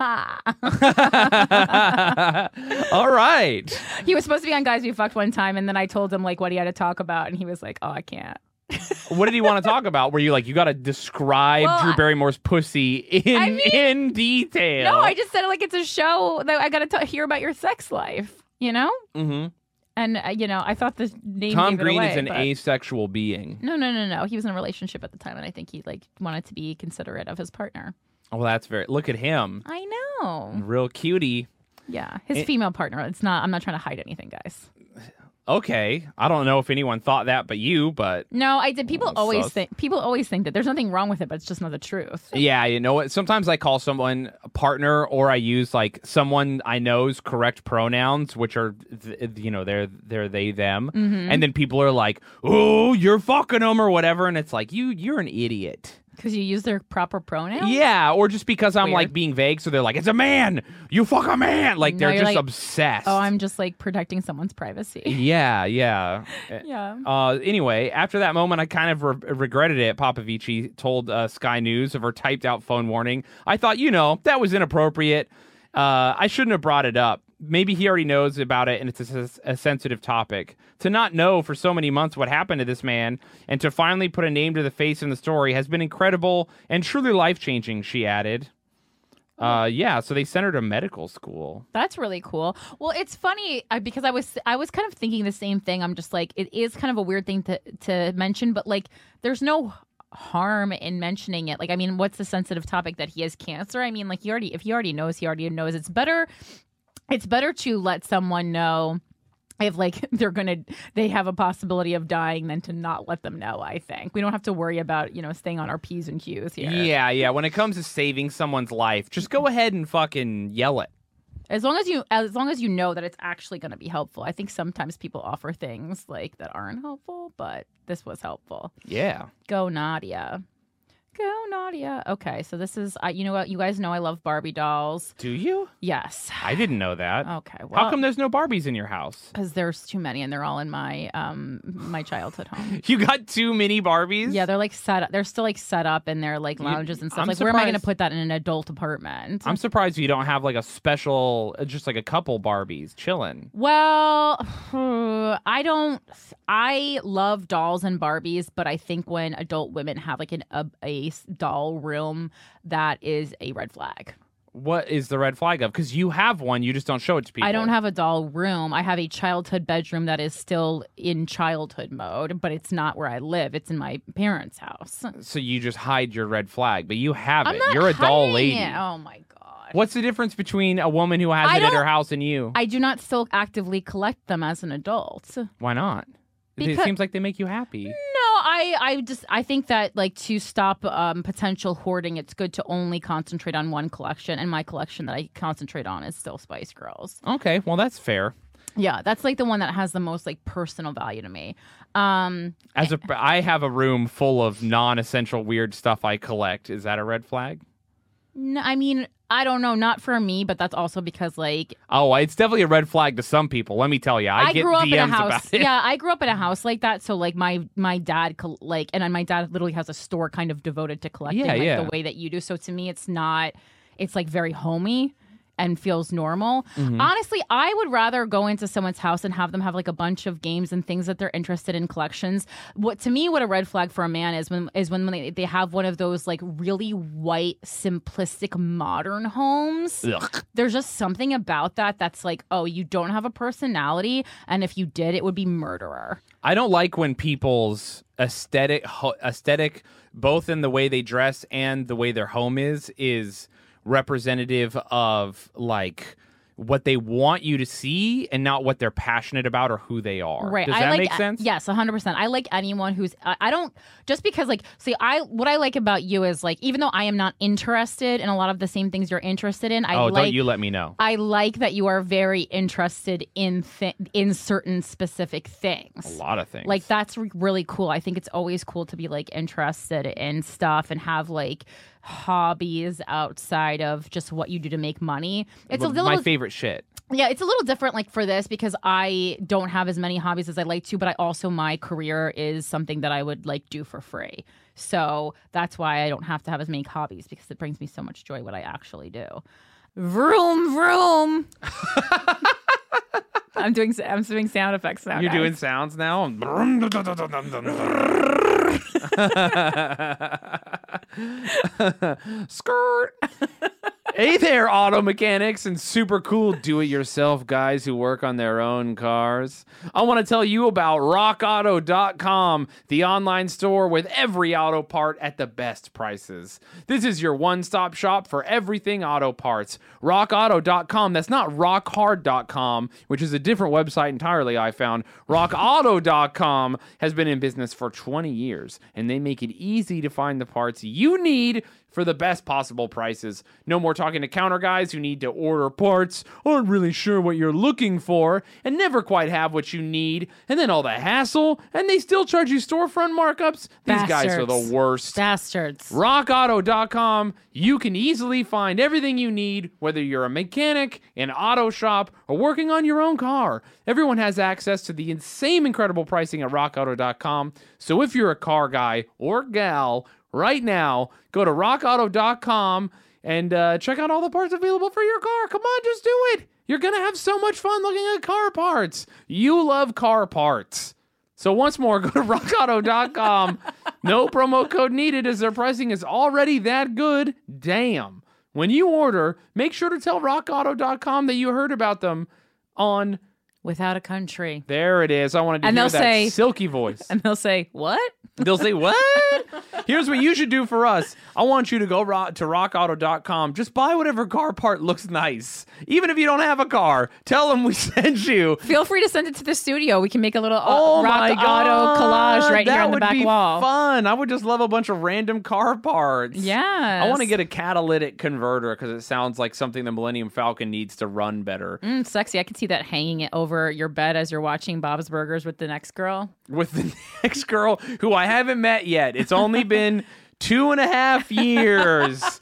All right. He was supposed to be on Guys We Fucked one time, and then I told him like what he had to talk about, and he was like, "Oh, I can't." What did he want to talk about? Were you like, you got to describe Well, Drew Barrymore's pussy in I mean- in detail? No, I just said it like it's a show that I got to hear about your sex life, you know? Mm-hmm. And, uh, you know, I thought the name Tom gave it Green away, is an but- asexual being. No, no, no, no. He was in a relationship at the time, and I think he like wanted to be considerate of his partner. Well, that's very. Look at him, I know. real cutie. Yeah, his It- female partner. It's not. I'm not trying to hide anything, guys. Okay. I don't know if anyone thought that but you, but No, I did. People Oh, always sus. think people always think that there's nothing wrong with it, but it's just not the truth. yeah, you know what? Sometimes I call someone a partner, or I use like someone I know's correct pronouns, which are, th- you know, they're they're they them, Mm-hmm. and then people are like, "Oh, you're fucking them" or whatever, and it's like you you're an idiot. Because you use their proper pronouns? Yeah, or just because I'm Weird. like being vague, so they're like, "It's a man, you fuck a man," like No, they're you're just like, obsessed. Oh, I'm just like protecting someone's privacy. Yeah, yeah. Yeah. Uh, anyway, after that moment, I kind of re- regretted it. Popovici told uh, Sky News of her typed out phone warning. I thought, you know, that was inappropriate. Uh, I shouldn't have brought it up. Maybe he already knows about it and it's a, a sensitive topic. To not know for so many months what happened to this man and to finally put a name to the face in the story has been incredible and truly life-changing, she added. Uh, yeah, so they sent her to medical school. That's really cool. Well, it's funny uh, because I was I was kind of thinking the same thing. I'm just like, it is kind of a weird thing to to mention, but like, there's no harm in mentioning it. Like, I mean, what's the sensitive topic that he has cancer? I mean, like, he already if he already knows, he already knows. It's better. It's better to let someone know if like they're gonna they have a possibility of dying than to not let them know. I think we don't have to worry about, you know, staying on our P's and Q's here. Yeah, yeah. When it comes to saving someone's life, just go ahead and fucking yell it. As long as you as long as you know that it's actually going to be helpful. I think sometimes people offer things like that aren't helpful, but this was helpful. Yeah. Go Nadia. Go Nadia. Okay, so this is I you know what, you guys know I love Barbie dolls. Do you? Yes. I didn't know that. Okay. Well, How come there's no Barbies in your house? Because there's too many and they're all in my um my childhood home. You got too many Barbies? Yeah, they're like set up. They're still like set up in their like lounges and stuff. I'm like, where am I going to surprised- put that in an adult apartment? I'm surprised you don't have like a special, uh, just like a couple Barbies chilling. Well, I don't. I love dolls and Barbies, but I think when adult women have like an a, a doll room, that is a red flag. What is the red flag of? Because you have one, you just don't show it to people. I don't have a doll room. I have a childhood bedroom that is still in childhood mode, but it's not where I live. It's in my parents' house. So you just hide your red flag, but you have I'm it. not You're a doll hiding lady. it. Oh my god. What's the difference between a woman who has I it at her don't- house and you? I do not still actively collect them as an adult. Why not? it Because- seems like they make you happy. No, I, I just I think that like to stop um, potential hoarding, it's good to only concentrate on one collection, and my collection that I concentrate on is still Spice Girls. Okay, well that's fair. Yeah, that's like the one that has the most like personal value to me. Um, As a, I have a room full of non-essential weird stuff I collect. Is that a red flag? no, I mean, I don't know, not for me, but that's also because like Oh, it's definitely a red flag to some people. Let me tell you, I, I, get grew up D Ms in a house. about it. Yeah, I grew up in a house like that. So like my my dad col- like, and then my dad literally has a store kind of devoted to collecting Yeah, like yeah. the way that you do. So to me, it's not. It's like very homey and feels normal. Mm-hmm. Honestly, I would rather go into someone's house and have them have like a bunch of games and things that they're interested in, collections. What to me, what a red flag for a man is when is when they, they have one of those like really white, simplistic, modern homes. Ugh. There's just something about that that's like, oh, you don't have a personality, and if you did, it would be murderer. I don't like when people's aesthetic ho- aesthetic, both in the way they dress and the way their home is, is representative of like what they want you to see and not what they're passionate about or who they are. Right. Does I that like, make sense? Yes, one hundred percent. I like anyone who's, I, I don't, just because like, see, I, what I like about you is like, even though I am not interested in a lot of the same things you're interested in, I Oh, like, don't you let me know. I like that you are very interested in, th- in certain specific things. A lot of things. Like that's re- really cool. I think it's always cool to be like interested in stuff and have like hobbies outside of just what you do to make money. It's a M- little my favorite shit. yeah, it's a little different like for this because I don't have as many hobbies as I like to, but I also my career is something that I would like do for free. So that's why I don't have to have as many hobbies because it brings me so much joy what I actually do. Vroom vroom. I'm doing I'm doing sound effects now. You're guys. doing sounds now? Skirt. Hey there, auto mechanics and super cool do-it-yourself guys who work on their own cars. I want to tell you about rock auto dot com, the online store with every auto part at the best prices. This is your one-stop shop for everything auto parts. rock auto dot com, that's not rock hard dot com, which is a different website entirely I found. rock auto dot com has been in business for twenty years, and they make it easy to find the parts you need for the best possible prices. No more talking to counter guys who need to order parts, aren't really sure what you're looking for, and never quite have what you need, and then all the hassle, and they still charge you storefront markups. These Bastards. guys are the worst. Bastards. rock auto dot com, you can easily find everything you need, whether you're a mechanic, an auto shop, or working on your own car. Everyone has access to the insane incredible pricing at rock auto dot com, so if you're a car guy or gal, right now, go to rock auto dot com and uh, check out all the parts available for your car. Come on, just do it. You're going to have so much fun looking at car parts. You love car parts. So once more, go to rock auto dot com. No promo code needed as their pricing is already that good. Damn. When you order, make sure to tell rock auto dot com that you heard about them on... Without a Country. There it is. I wanted to And hear they'll that say- silky voice. And they'll say, what? They'll say, what? Here's what you should do for us. I want you to go ro- to rock auto dot com. Just buy whatever car part looks nice. Even if you don't have a car, tell them we sent you. Feel free to send it to the studio. We can make a little uh, Oh rock my God. auto collage right that here on the would back be wall. fun. I would just love a bunch of random car parts. Yes. I want to get a catalytic converter because it sounds like something the Millennium Falcon needs to run better. Mm, sexy. I could see that hanging it over your bed as you're watching Bob's Burgers with the next girl. With the next girl who I haven't met yet. It's only been two and a half years.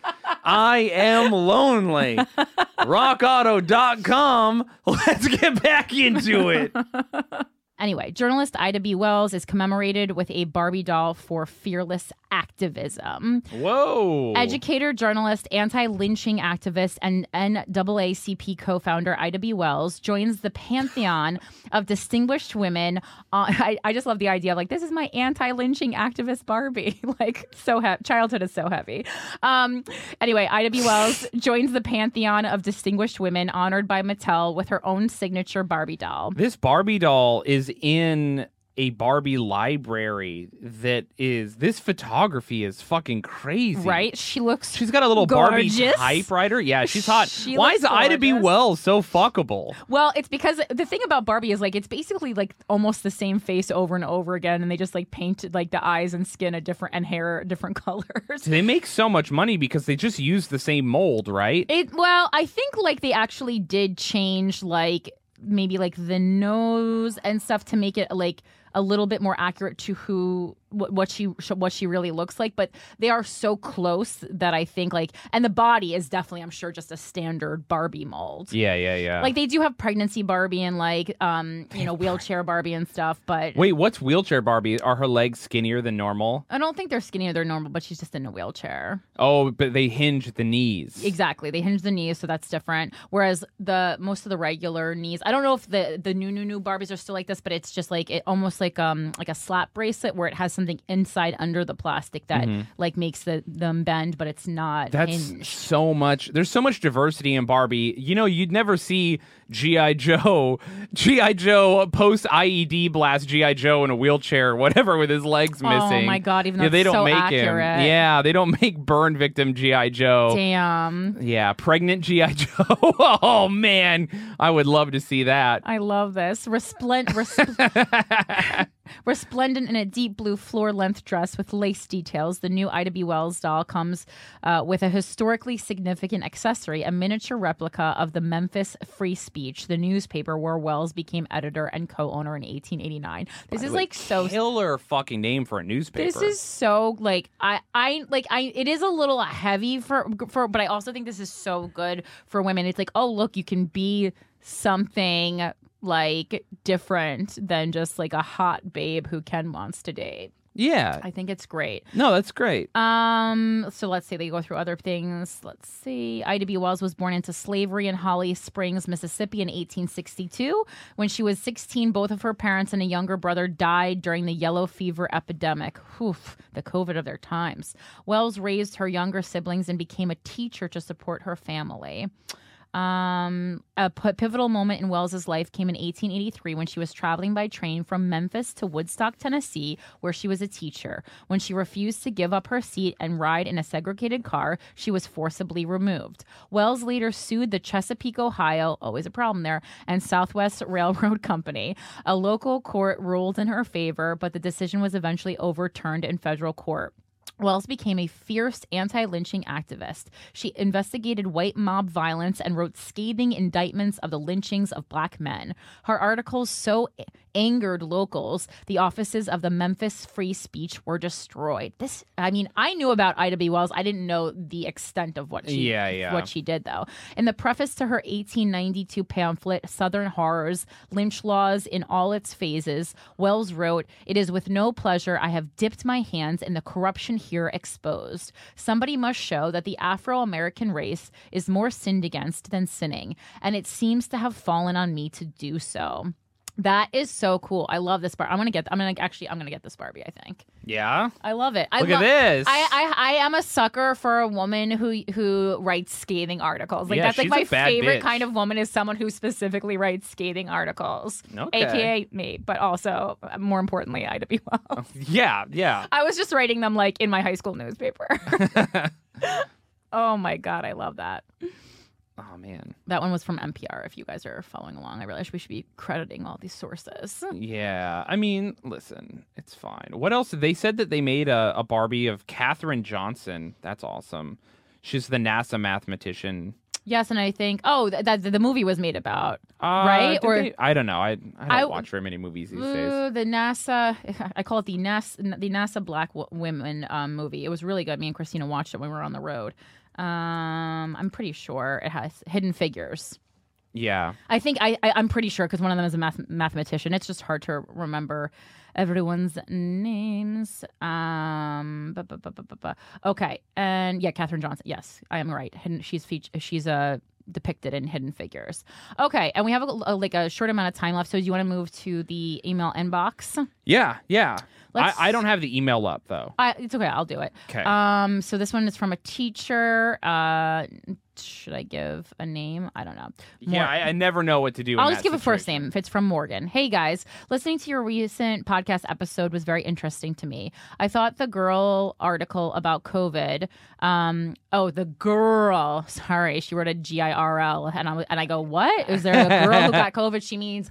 I am lonely. rock auto dot com. Let's get back into it. Anyway, journalist Ida B. Wells is commemorated with a Barbie doll for fearless activism. Whoa. Educator, journalist, anti-lynching activist, and N double A C P co-founder Ida B. Wells joins the pantheon of distinguished women. Uh, I, I just love the idea of like, this is my anti-lynching activist Barbie. Like, so he- childhood is so heavy. Um, anyway, Ida B. Wells joins the pantheon of distinguished women honored by Mattel with her own signature Barbie doll. This Barbie doll is in a Barbie library that is, this photography is fucking crazy. Right? She looks She's got a little gorgeous. Barbie typewriter. Yeah, she's hot. She Why looks is Ida B. gorgeous. Wells so fuckable? Well, it's because the thing about Barbie is like it's basically like almost the same face over and over again, and they just like painted like the eyes and skin a different and hair different colors. They make so much money because they just use the same mold, right? It well, I think like they actually did change like maybe like the nose and stuff to make it like a little bit more accurate to who what, what she what she really looks like, but they are so close that I think like, and the body is definitely, I'm sure, just a standard Barbie mold. Yeah, yeah, yeah. Like they do have pregnancy Barbie and like um you know wheelchair Barbie and stuff, but Wait, what's wheelchair Barbie? Are her legs skinnier than normal? I don't think they're skinnier, they're normal, but she's just in a wheelchair. Oh, but they hinge at the knees. Exactly. They hinge the knees, so that's different. Whereas the most of the regular knees, I don't know if the the new new new Barbies are still like this, but it's just like it almost like um like a slap bracelet where it has something inside under the plastic that Mm-hmm. like makes the them bend, but it's not That's hinged. so much. There's so much diversity in Barbie. You know, you'd never see G I. Joe, G I. Joe post I E D blast G I. Joe in a wheelchair or whatever with his legs Oh missing. my God, even though yeah, they it's don't so make accurate. him. Yeah, they don't make burn victim G I. Joe. Damn. Yeah, pregnant G I. Joe. Oh man, I would love to see that. I love this. Resplend- resp- Resplendent in a deep blue floor-length dress with lace details, the new Ida B. Wells doll comes uh, with a historically significant accessory, a miniature replica of the Memphis Free Speech, the newspaper where Wells became editor and co-owner in eighteen eighty-nine. This is like so killer fucking name for a newspaper. This is so like I I like I it is a little heavy for for but I also think this is so good for women. It's like, oh look, you can be something like different than just like a hot babe who Ken wants to date. Yeah. I think it's great. No, that's great. Um, so let's see. They go through other things. Let's see. Ida B. Wells was born into slavery in Holly Springs, Mississippi in eighteen sixty-two. When she was sixteen, both of her parents and a younger brother died during the yellow fever epidemic. Oof, the COVID of their times. Wells raised her younger siblings and became a teacher to support her family. Um, a p- pivotal moment in Wells's life came in eighteen eighty-three when she was traveling by train from Memphis to Woodstock, Tennessee, where she was a teacher. When she refused to give up her seat and ride in a segregated car, she was forcibly removed. Wells later sued the Chesapeake, Ohio, always a problem there, and Southwest Railroad Company. A local court ruled in her favor, but the decision was eventually overturned in federal court. Wells became a fierce anti-lynching activist. She investigated white mob violence and wrote scathing indictments of the lynchings of black men. Her articles so angered locals, the offices of the Memphis Free Speech were destroyed. This, I mean, I knew about Ida B. Wells. I didn't know the extent of what she, Yeah, yeah. what she did, though. In the preface to her eighteen ninety-two pamphlet, Southern Horrors, Lynch Laws in All Its Phases, Wells wrote, "It is with no pleasure I have dipped my hands in the corruption here exposed. Somebody must show that the Afro-American race is more sinned against than sinning, and it seems to have fallen on me to do so." That is so cool. I love this Barbie. I'm gonna get. I'm gonna actually. I'm gonna get this Barbie. I think. Yeah. I love it. I Look lo- at this. I, I I am a sucker for a woman who who writes scathing articles. Like Yeah, that's like she's my a bad favorite bitch. kind of woman is someone who specifically writes scathing articles. Okay. A K A me, but also more importantly, Ida B. Wells. Yeah, yeah. I was just writing them like in my high school newspaper. Oh my God, I love that. Oh, man. That one was from N P R, if you guys are following along. I realize we should be crediting all these sources. Yeah. I mean, listen, it's fine. What else? They said that they made a, a Barbie of Katherine Johnson. That's awesome. She's the NASA mathematician. Yes, and I think, oh, that, that the movie was made about, Uh, right? did Or they- I don't know. I, I don't I- watch very many movies these uh, days. the NASA, I call it the NASA, the NASA Black w- Women um, movie. It was really good. Me and Christina watched it when we were on the road. Um, I'm pretty sure it has Hidden Figures. Yeah. I think I, I I'm pretty sure because one of them is a math, mathematician. It's just hard to remember everyone's names. Um, bu- bu- bu- bu- bu- bu- okay, and yeah, Katherine Johnson. Yes, I am right. Hidden, she's feat- she's uh, depicted in Hidden Figures. Okay, and we have a, a, like a short amount of time left. So do you want to move to the email inbox? Yeah. Yeah. I, Let's- I don't have the email up, though. I, it's okay. I'll do it. Okay. Um. So this one is from a teacher. Uh, should I give a name? I don't know. More- Yeah, I, I never know what to do. I'll in just that give a first situation. name. If it's from Morgan. Hey guys, listening to your recent podcast episode was very interesting to me. I thought the girl article about COVID. Um, oh, the girl. Sorry, she wrote a G I R L, and I and I go, what? Is there a girl who got COVID? She means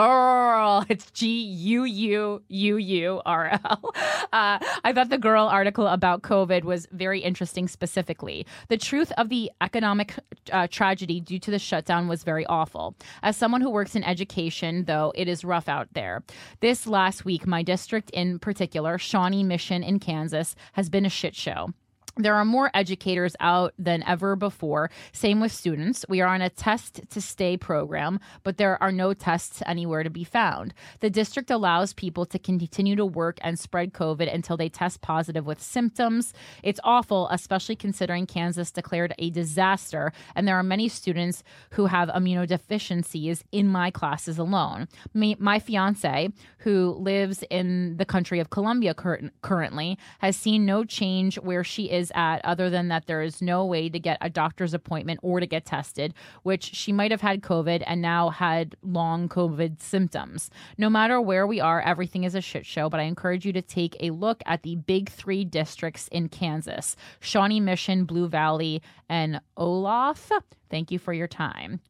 girl. It's G U U U U R L. Uh, I thought the girl article about COVID was very interesting. Specifically, the truth of the economic uh, tragedy due to the shutdown was very awful. As someone who works in education, though, it is rough out there. This last week, my district in particular, Shawnee Mission in Kansas, has been a shit show. There are more educators out than ever before. Same with students. We are on a test to stay program, but there are no tests anywhere to be found. The district allows people to continue to work and spread COVID until they test positive with symptoms. It's awful, especially considering Kansas declared a disaster, and there are many students who have immunodeficiencies in my classes alone. Me, my fiance, who lives in the country of Colombia cur- currently, has seen no change where she is at, other than that there is no way to get a doctor's appointment or to get tested, which she might have had COVID and now had long COVID symptoms. No matter where we are, everything is a shit show, but I encourage you to take a look at the big three districts in Kansas: Shawnee Mission, Blue Valley, and Olaf. Thank you for your time.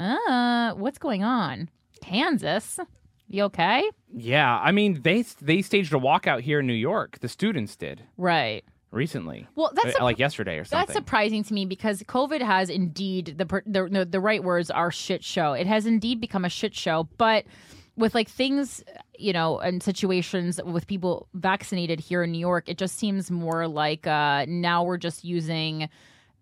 Uh, what's going on? Kansas? You okay? Yeah, I mean, they they staged a walkout here in New York. The students did Right. recently. Well, that's Uh, a- like yesterday or something. That's surprising to me because COVID has indeed, the, per- the the the right words are shit show. It has indeed become a shit show, but with like things, you know, and situations with people vaccinated here in New York, it just seems more like uh, now we're just using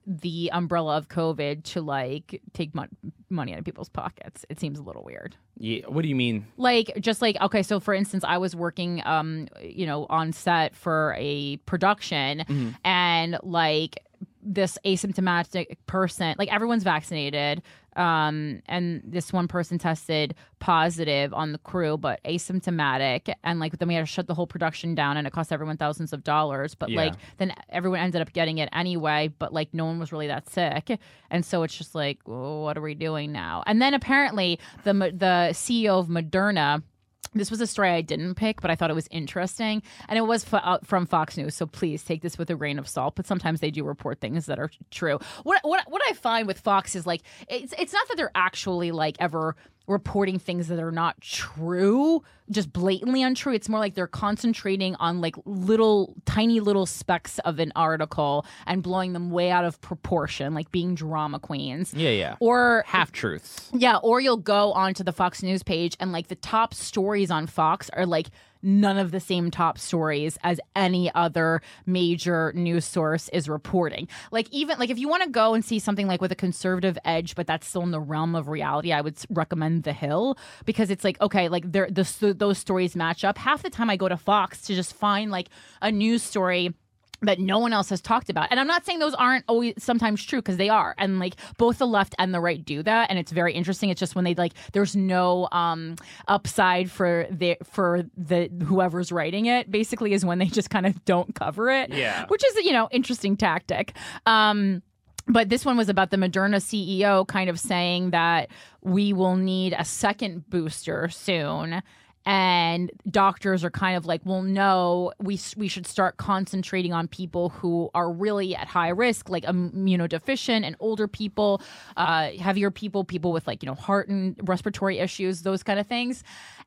the umbrella of COVID to like take mon- money out of people's pockets. It seems a little weird. Yeah. What do you mean? Like, just like, okay, so for instance, I was working, um, you know, on set for a production, Mm-hmm. and like this asymptomatic person, like everyone's vaccinated, um, and this one person tested positive on the crew, but asymptomatic, and like then we had to shut the whole production down, and it cost everyone thousands of dollars. But Yeah. like then everyone ended up getting it anyway, but like no one was really that sick, and so it's just like, well, what are we doing now? And then apparently the the C E O of Moderna. This was a story I didn't pick, but I thought it was interesting. And it was f- uh, from Fox News, so please take this with a grain of salt. But sometimes they do report things that are true. What what what I find with Fox is like it's it's not that they're actually like ever reporting things that are not true, just blatantly untrue. It's more like they're concentrating on like little tiny little specks of an article and blowing them way out of proportion, like being drama queens. Yeah, yeah. Or Half truths. yeah, or you'll go onto the Fox News page and like the top stories on Fox are like none of the same top stories as any other major news source is reporting. Like even like if you want to go and see something like with a conservative edge, but that's still in the realm of reality, I would s- recommend The Hill, because it's like, okay, like they're, the, so those stories match up. Half the time I go to Fox to just find like a news story that no one else has talked about. And I'm not saying those aren't always sometimes true, because they are. And like both the left and the right do that. And it's very interesting. It's just when they like there's no um upside for the for the whoever's writing it, basically, is when they just kind of don't cover it. Yeah. Which is, you know, interesting tactic. Um But this one was about the Moderna C E O kind of saying that we will need a second booster soon. And doctors are kind of like, well, no, we we should start concentrating on people who are really at high risk, like immunodeficient and older people, uh, heavier people, people with like, you know, heart and respiratory issues, those kind of things.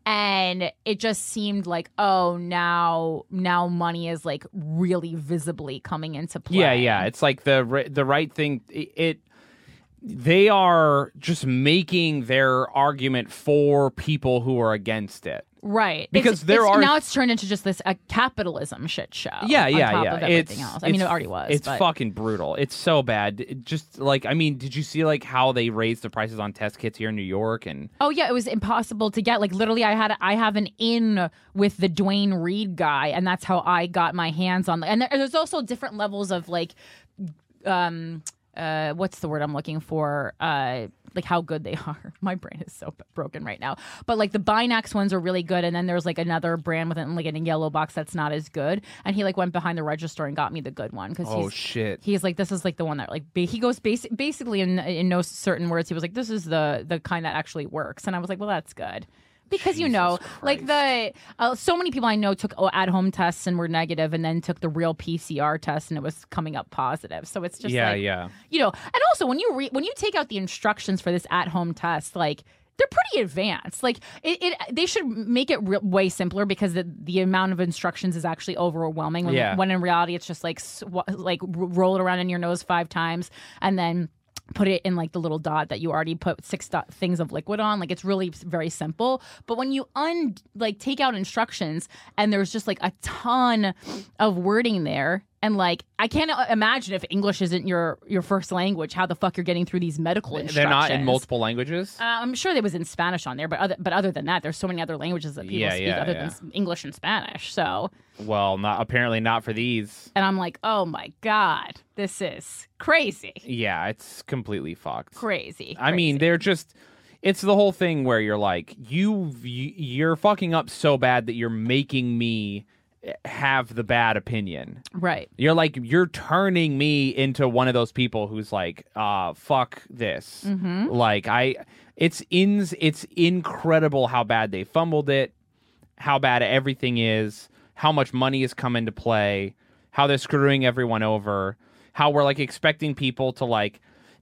And it just seemed like, oh, now now money is like really visibly coming into play. Yeah, yeah. It's like the ri- the right thing. It, it they are just making their argument for people who are against it. Right. Because It's- there it's- are- now it's turned into just this a capitalism shit show. Yeah, on yeah, top yeah. Of everything it's, else. I mean, it's- it already was. It's but. fucking brutal. It's so bad. It just like, I mean, did you see like how they raised the prices on test kits here in New York? And Oh yeah, it was impossible to get. Like literally, I had I have an in with the Dwayne Reed guy, and that's how I got my hands on. The, and there, there's also different levels of like, um, uh, what's the word I'm looking for? Uh, like how good they are. My brain is so broken right now. But like the Binax ones are really good, and then there's like another brand with it in like in a yellow box that's not as good. And he like went behind the register and got me the good one because oh he's shit, he's like, this is like the one that like ba- he goes basic basically in in no certain words. He was like, this is the the kind that actually works. And I was like, well, that's good. Because, you know, like the uh, so many people I know took oh, at-home tests and were negative, and then took the real P C R test and it was coming up positive. So it's just yeah, like, yeah. you know, and also when you re- when you take out the instructions for this at-home test, like they're pretty advanced. Like it, it they should make it re- way simpler, because the, the amount of instructions is actually overwhelming. When, Yeah. when in reality, it's just like sw- like r- roll it around in your nose five times and then put it in like the little dot that you already put six dot things of liquid on. Like it's really very simple. But when you un like take out instructions and there's just like a ton of wording there, and like I can't imagine if English isn't your your first language, how the fuck you're getting through these medical instructions. They're not in multiple languages. Uh, I'm sure there was in Spanish on there, but other but other than that, there's so many other languages that people Yeah, speak yeah, other yeah. than s- English and Spanish. So, Well, not apparently not for these. and I'm like, oh my god, this is crazy, Yeah, it's completely fucked. crazy. I mean, crazy. they're just. It's the whole thing where you're like, you you're fucking up so bad that you're making me have the bad opinion. right. You're like, you're turning me into one of those people who's like, uh, fuck this. Mm-hmm. Like, I, it's in, it's incredible how bad they fumbled it, how bad everything is, how much money has come into play, how they're screwing everyone over, how we're like expecting people to like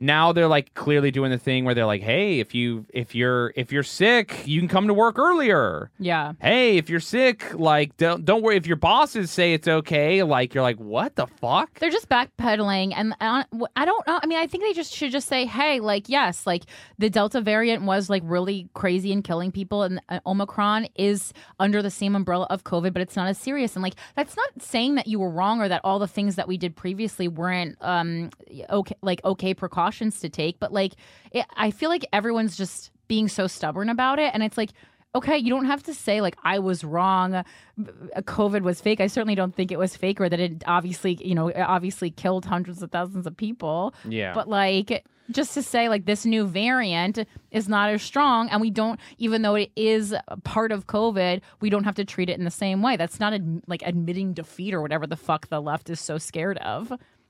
now they're like clearly doing the thing where they're like, hey, if you if you're if you're sick, you can come to work earlier. Yeah. Hey, if you're sick, like don't don't worry. If your bosses say it's okay, like you're like, what the fuck? They're just backpedaling, and I don't, I don't know. I mean, I think they just should just say, hey, like, yes, like the Delta variant was like really crazy and killing people, and uh, Omicron is under the same umbrella of COVID, but it's not as serious. And like, that's not saying that you were wrong or that all the things that we did previously weren't um okay, like okay precautions to take. But like, it, I feel like everyone's just being so stubborn about it, and it's like, okay, you don't have to say, like, I was wrong, COVID was fake. I certainly don't think it was fake, or that it obviously, you know, it obviously killed hundreds of thousands of people. Yeah. But, like, just to say, like, this new variant is not as strong, and we don't, even though it is a part of COVID, we don't have to treat it in the same way. That's not, ad- like, admitting defeat or whatever the fuck the left is so scared of.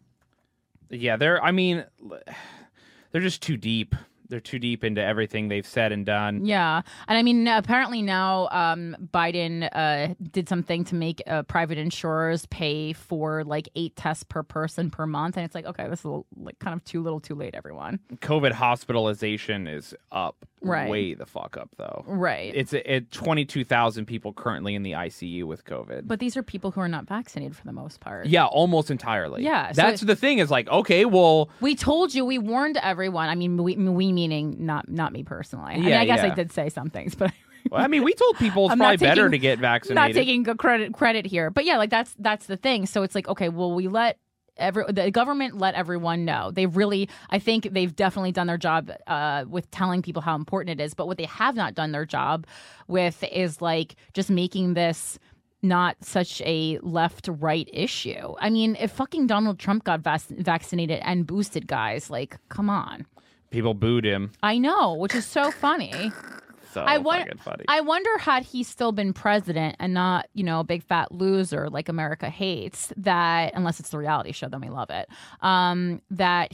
Yeah, they're, I mean, they're just too deep. They're too deep into everything they've said and done. Yeah. And I mean, apparently now um, Biden uh, did something to make uh, private insurers pay for like eight tests per person per month. And it's like, okay, this is a little, like kind of too little too late, everyone. COVID hospitalization is up. Right. Way the fuck up, though. Right. It's at twenty-two thousand people currently in the I C U with COVID. But these are people who are not vaccinated for the most part. Yeah, almost entirely. Yeah, so That's it- the thing is like, okay, well, We told you, we warned everyone. I mean, we, we mean not not me personally. I mean, Yeah, I guess yeah. I did say some things, but well, I mean, we told people it's I'm not probably better taking- to get vaccinated. not taking good credit credit here. But yeah, like that's that's the thing. So it's like, okay, well, we let every the government let everyone know. They really, I think they've definitely done their job uh, with telling people how important it is. But what they have not done their job with is like just making this not such a left-right issue. I mean, if fucking Donald Trump got vac- vaccinated and boosted, guys, like, come on. People booed him. I know, which is so funny. So I wonder, fucking funny. I wonder had he still been president and not, you know, a big fat loser like America hates, that unless it's the reality show, then we love it. Um, that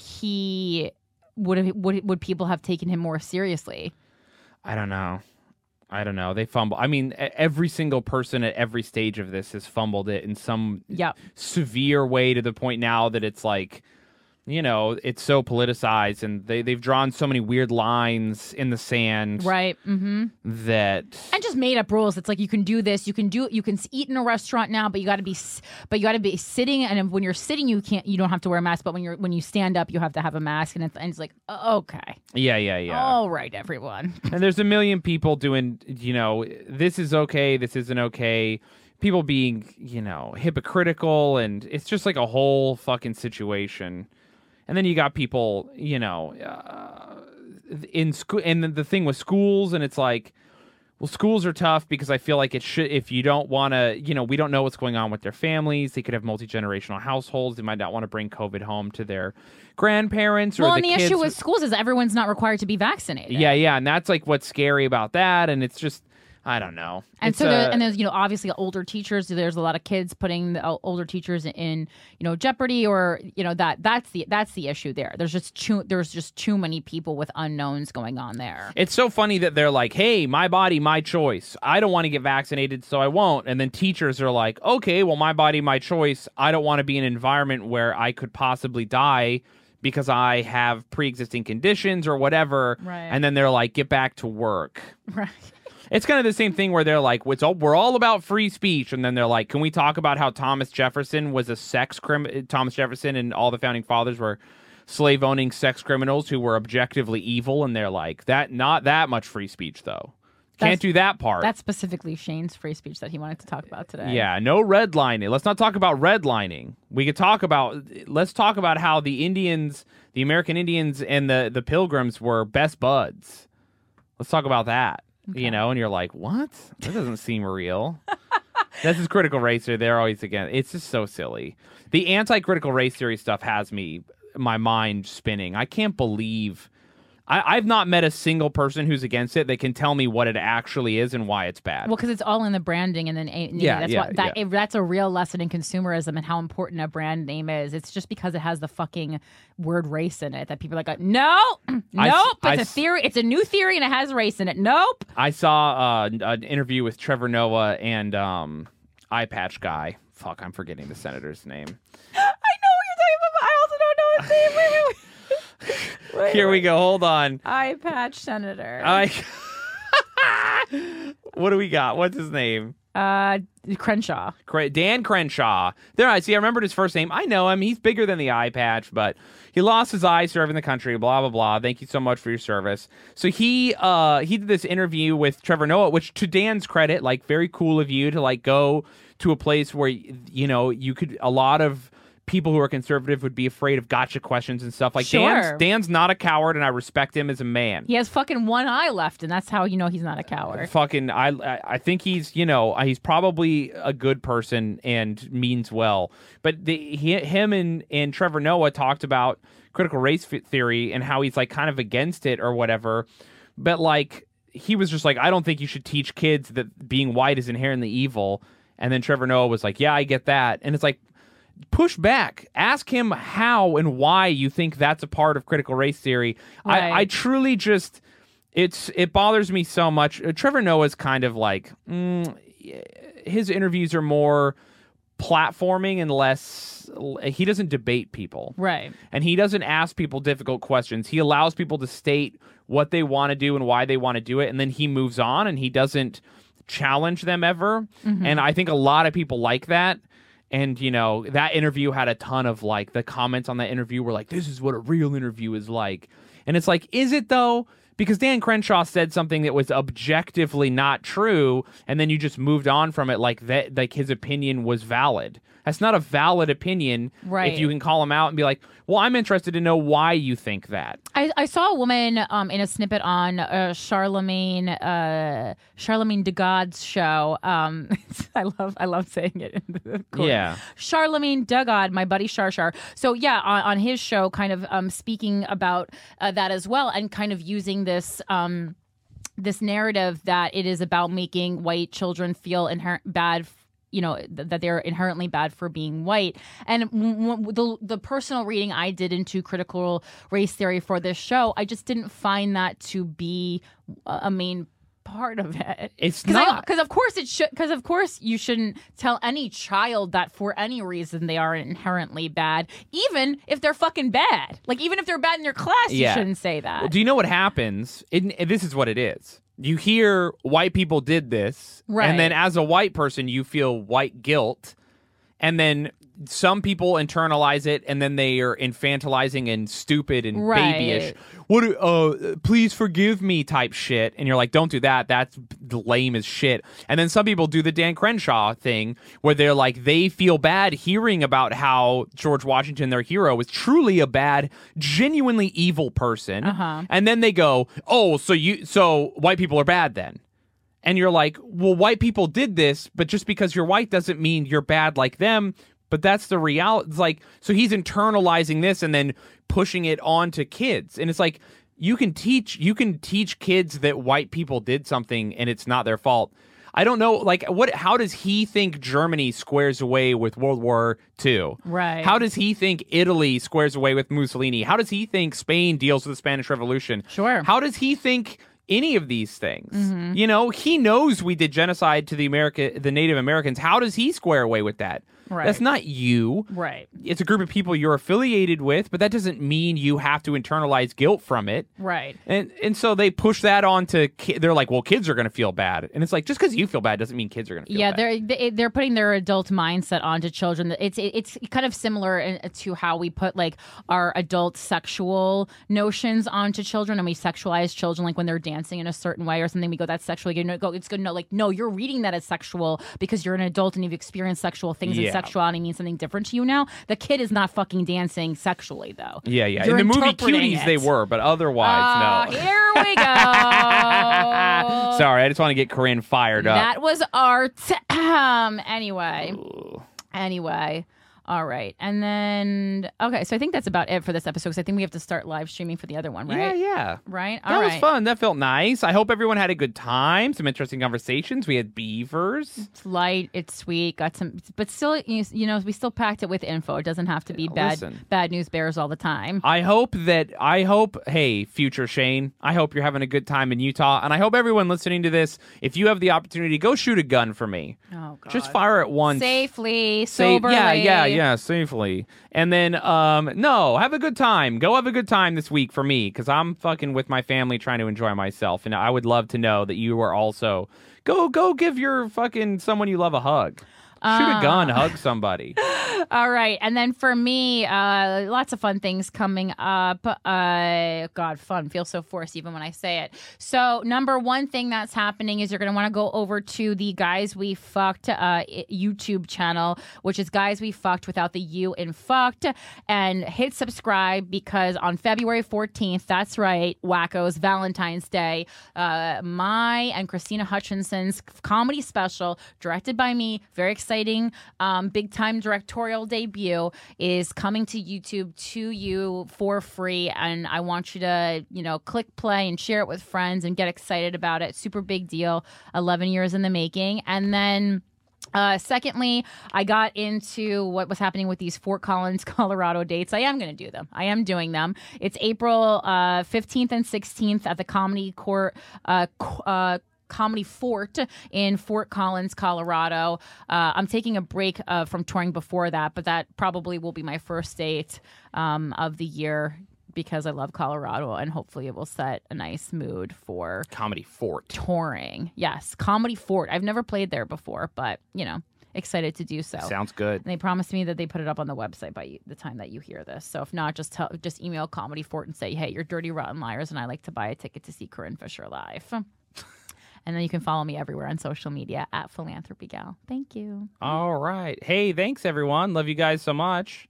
he would have would would people have taken him more seriously? I don't know. I don't know. They fumble. I mean, e- every single person at every stage of this has fumbled it in some Yep. severe way to the point now that it's like, you know, it's so politicized and they, they've drawn so many weird lines in the sand Right. Mm-hmm. that And just made up rules. It's like you can do this, you can do, you can eat in a restaurant now, but you got to be, s- but you got to be sitting. And when you're sitting, you can't, you don't have to wear a mask. But when you're, when you stand up, you have to have a mask. And it's, and it's like, oh, okay, yeah, yeah, yeah. all right, everyone. And there's a million people doing, you know, this is okay, this isn't okay. People being, you know, hypocritical, and it's just like a whole fucking situation. And then you got people, you know, uh, in school, and the thing with schools, and it's like, well, schools are tough because I feel like it should, if you don't want to, you know, we don't know what's going on with their families. They could have multi-generational households. They might not want to bring COVID home to their grandparents or Well, the and the kids. issue with schools is everyone's not required to be vaccinated. Yeah, yeah, and that's like what's scary about that, and it's just, I don't know. And It's, so, there, uh, and there's, you know, obviously older teachers. There's a lot of kids putting the older teachers in, you know, jeopardy, or you know that that's the that's the issue there. There's just too there's just too many people with unknowns going on there. It's so funny that they're like, hey, my body, my choice. I don't want to get vaccinated, so I won't. And then teachers are like, okay, well, my body, my choice. I don't want to be in an environment where I could possibly die because I have pre-existing conditions or whatever. Right. And then they're like, get back to work. Right. It's kind of the same thing where they're like, it's all, we're all about free speech. And then they're like, can we talk about how Thomas Jefferson was a sex criminal? Thomas Jefferson and all the founding fathers were slave-owning sex criminals who were objectively evil. And they're like, that not that much free speech, though. Can't That's- do that part. That's specifically Shane's free speech that he wanted to talk about today. Yeah, no redlining. Let's not talk about redlining. We could talk about, let's talk about how the Indians, the American Indians and the, the Pilgrims were best buds. Let's talk about that. You know, and you're like, what? That doesn't seem real. That's his critical race theory. They're always again. It's just so silly. The anti-critical race theory stuff has me, my mind spinning. I can't believe I, I've not met a single person who's against it that can tell me what it actually is and why it's bad. Well, because it's all in the branding, and then eh, Yeah, that's yeah, what that yeah. if that's a real lesson in consumerism and how important a brand name is. It's just because it has the fucking word race in it that people are like, no, nope, I it's a s- theory, it's a new theory, and it has race in it. Nope. I saw uh, an interview with Trevor Noah and um, Eye Patch Guy. Fuck, I'm forgetting the senator's name. I know what you're talking about, but I also don't know his name. Wait, wait, wait. Here we go. Hold on. Eye patch senator. I. What do we got? What's his name? Uh, Crenshaw. Dan Crenshaw. There, I see. I remembered his first name. I know him. He's bigger than the eye patch, but he lost his eye serving the country. Blah blah blah. Thank you so much for your service. So he uh he did this interview with Trevor Noah, which to Dan's credit, like very cool of you to like go to a place where you know you could a lot of people who are conservative would be afraid of gotcha questions and stuff. Like Sure. Dan's Dan's not a coward, and I respect him as a man. He has fucking one eye left, and that's how you know he's not a coward. Fucking, I, I I think he's, you know, he's probably a good person and means well. But the, he, him and, and Trevor Noah talked about critical race theory and how he's like kind of against it or whatever. But like, he was just like, I don't think you should teach kids that being white is inherently evil. And then Trevor Noah was like, yeah, I get that. And it's like, push back. Ask him how and why you think that's a part of critical race theory. Right. I, I truly just, it's it bothers me so much. Uh, Trevor Noah's kind of like, mm, his interviews are more platforming and less, he doesn't debate people. Right. And he doesn't ask people difficult questions. He allows people to state what they want to do and why they want to do it, and then he moves on, and he doesn't challenge them ever. Mm-hmm. And I think a lot of people like that. And, you know, that interview had a ton of, like, the comments on that interview were like, this is what a real interview is like. And it's like, is it, though? Because Dan Crenshaw said something that was objectively not true, and then you just moved on from it like that, like his opinion was valid. That's not a valid opinion. Right. If you can call him out and be like, well, I'm interested to know why you think that. I, I saw a woman um, in a snippet on uh, Charlemagne uh, Charlemagne de God's show. Um, I love I love saying it. In the court. Yeah. Charlemagne de God, my buddy Shar Shar. So yeah, on, on his show, kind of um, speaking about uh, that as well, and kind of using this. Um, this narrative that it is about making white children feel inherent bad, you know, th- that they're inherently bad for being white. And w- w- the the personal reading I did into critical race theory for this show, I just didn't find that to be a a main part of it. It's Cause not. Because of course it should. Because of course you shouldn't tell any child that for any reason they are inherently bad, even if they're fucking bad. Like even if they're bad in your class, Yeah. you shouldn't say that. Well, do you know what happens? It, this is what it is. You hear white people did this, Right. and then as a white person, you feel white guilt, and then some people internalize it, and then they are infantilizing and stupid and Right. babyish. What? do- Uh, please forgive me, type shit. And you're like, don't do that. That's lame as shit. And then some people do the Dan Crenshaw thing, where they're like, they feel bad hearing about how George Washington, their hero, was truly a bad, genuinely evil person. Uh-huh. And then they go, oh, so you, so white people are bad then. And you're like, well, white people did this, but just because you're white doesn't mean you're bad like them. But that's the reality. It's like, so he's internalizing this and then pushing it on to kids. And it's like, you can teach, you can teach kids that white people did something and it's not their fault. I don't know, like, what? How does he think Germany squares away with World War Two? Right. How does he think Italy squares away with Mussolini? How does he think Spain deals with the Spanish Revolution? Sure. How does he think any of these things? Mm-hmm. You know, he knows we did genocide to the America, the Native Americans. How does he square away with that? Right. That's not you. Right. It's a group of people you're affiliated with, but that doesn't mean you have to internalize guilt from it. Right. And and so they push that on to ki- they're like, well, kids are going to feel bad. And it's like, just because you feel bad doesn't mean kids are going to feel Yeah, bad. they're they- they're putting their adult mindset onto children. It's it's kind of similar in- to how we put like our adult sexual notions onto children, and we sexualize children like when they're dancing in a certain way or something. We go, that's sexual. You know, go, it's good to know. Like, no, you're reading that as sexual because you're an adult and you've experienced sexual things, Yeah. and sexuality means something different to you now. The kid is not fucking dancing sexually though. Yeah, yeah. You're in the movie interpreting Cuties, it. they were, but otherwise, Uh, no. Here we go. Sorry, I just want to get Corinne fired up. That was art. Um, anyway. Anyway. All right. And then, okay, so I think that's about it for this episode because I think we have to start live streaming for the other one, right? Yeah, yeah. Right? That All was right. fun. That felt nice. I hope everyone had a good time. Some interesting conversations. We had beavers. It's light, it's sweet, got some, but still, you you know, we still packed it with info. It doesn't have to be bad, Listen. bad news bears all the time. I hope that, I hope, hey, future Shane, I hope you're having a good time in Utah. And I hope everyone listening to this, if you have the opportunity, go shoot a gun for me. Oh, God. Just fire it once. Safely, Safe- soberly. Yeah, yeah, yeah, safely. And then, um, no, have a good time. Go have a good time this week for me, because I'm fucking with my family trying to enjoy myself. And I would love to know that you are also. Go, go give your fucking someone you love a hug. Shoot a gun, hug somebody. All right. And then for me, uh, lots of fun things coming up. Uh, God, fun. Feels so forced even when I say it. So number one thing that's happening is you're going to want to go over to the Guys We Fucked uh, YouTube channel, which is Guys We Fucked without the U in fucked, and hit subscribe because on February fourteenth, that's right, wackos, Valentine's Day, uh, my and Christina Hutchinson's comedy special, directed by me, very excited. Exciting, um, big time directorial debut is coming to YouTube to you for free, and I want you to, you know, click play and share it with friends and get excited about it. Super big deal. eleven years in the making, and then. Uh, secondly, I got into what was happening with these Fort Collins, Colorado dates. I am going to do them. I am doing them. It's April uh, fifteenth and sixteenth at the Comedy Court. Uh, uh, Comedy Fort in Fort Collins, Colorado. Uh, I'm taking a break uh, from touring before that, but that probably will be my first date um, of the year because I love Colorado, and hopefully it will set a nice mood for Comedy Fort. Touring. Yes, Comedy Fort. I've never played there before, but, you know, excited to do so. Sounds good. And they promised me that they put it up on the website by the time that you hear this. So if not, just tell, just email Comedy Fort and say, hey, you're dirty, rotten liars, and I'd like to buy a ticket to see Corinne Fisher live. And then you can follow me everywhere on social media at Philanthropy Gal. Thank you. All right. Hey, thanks, everyone. Love you guys so much.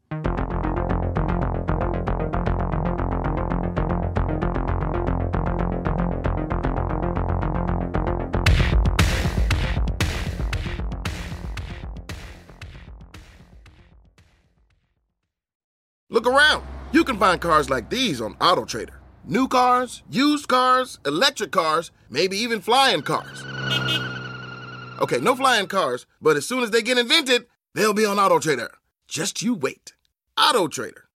Look around. You can find cars like these on AutoTrader. New cars, used cars, electric cars, maybe even flying cars. Okay, no flying cars, but as soon as they get invented, they'll be on AutoTrader. Just you wait. AutoTrader.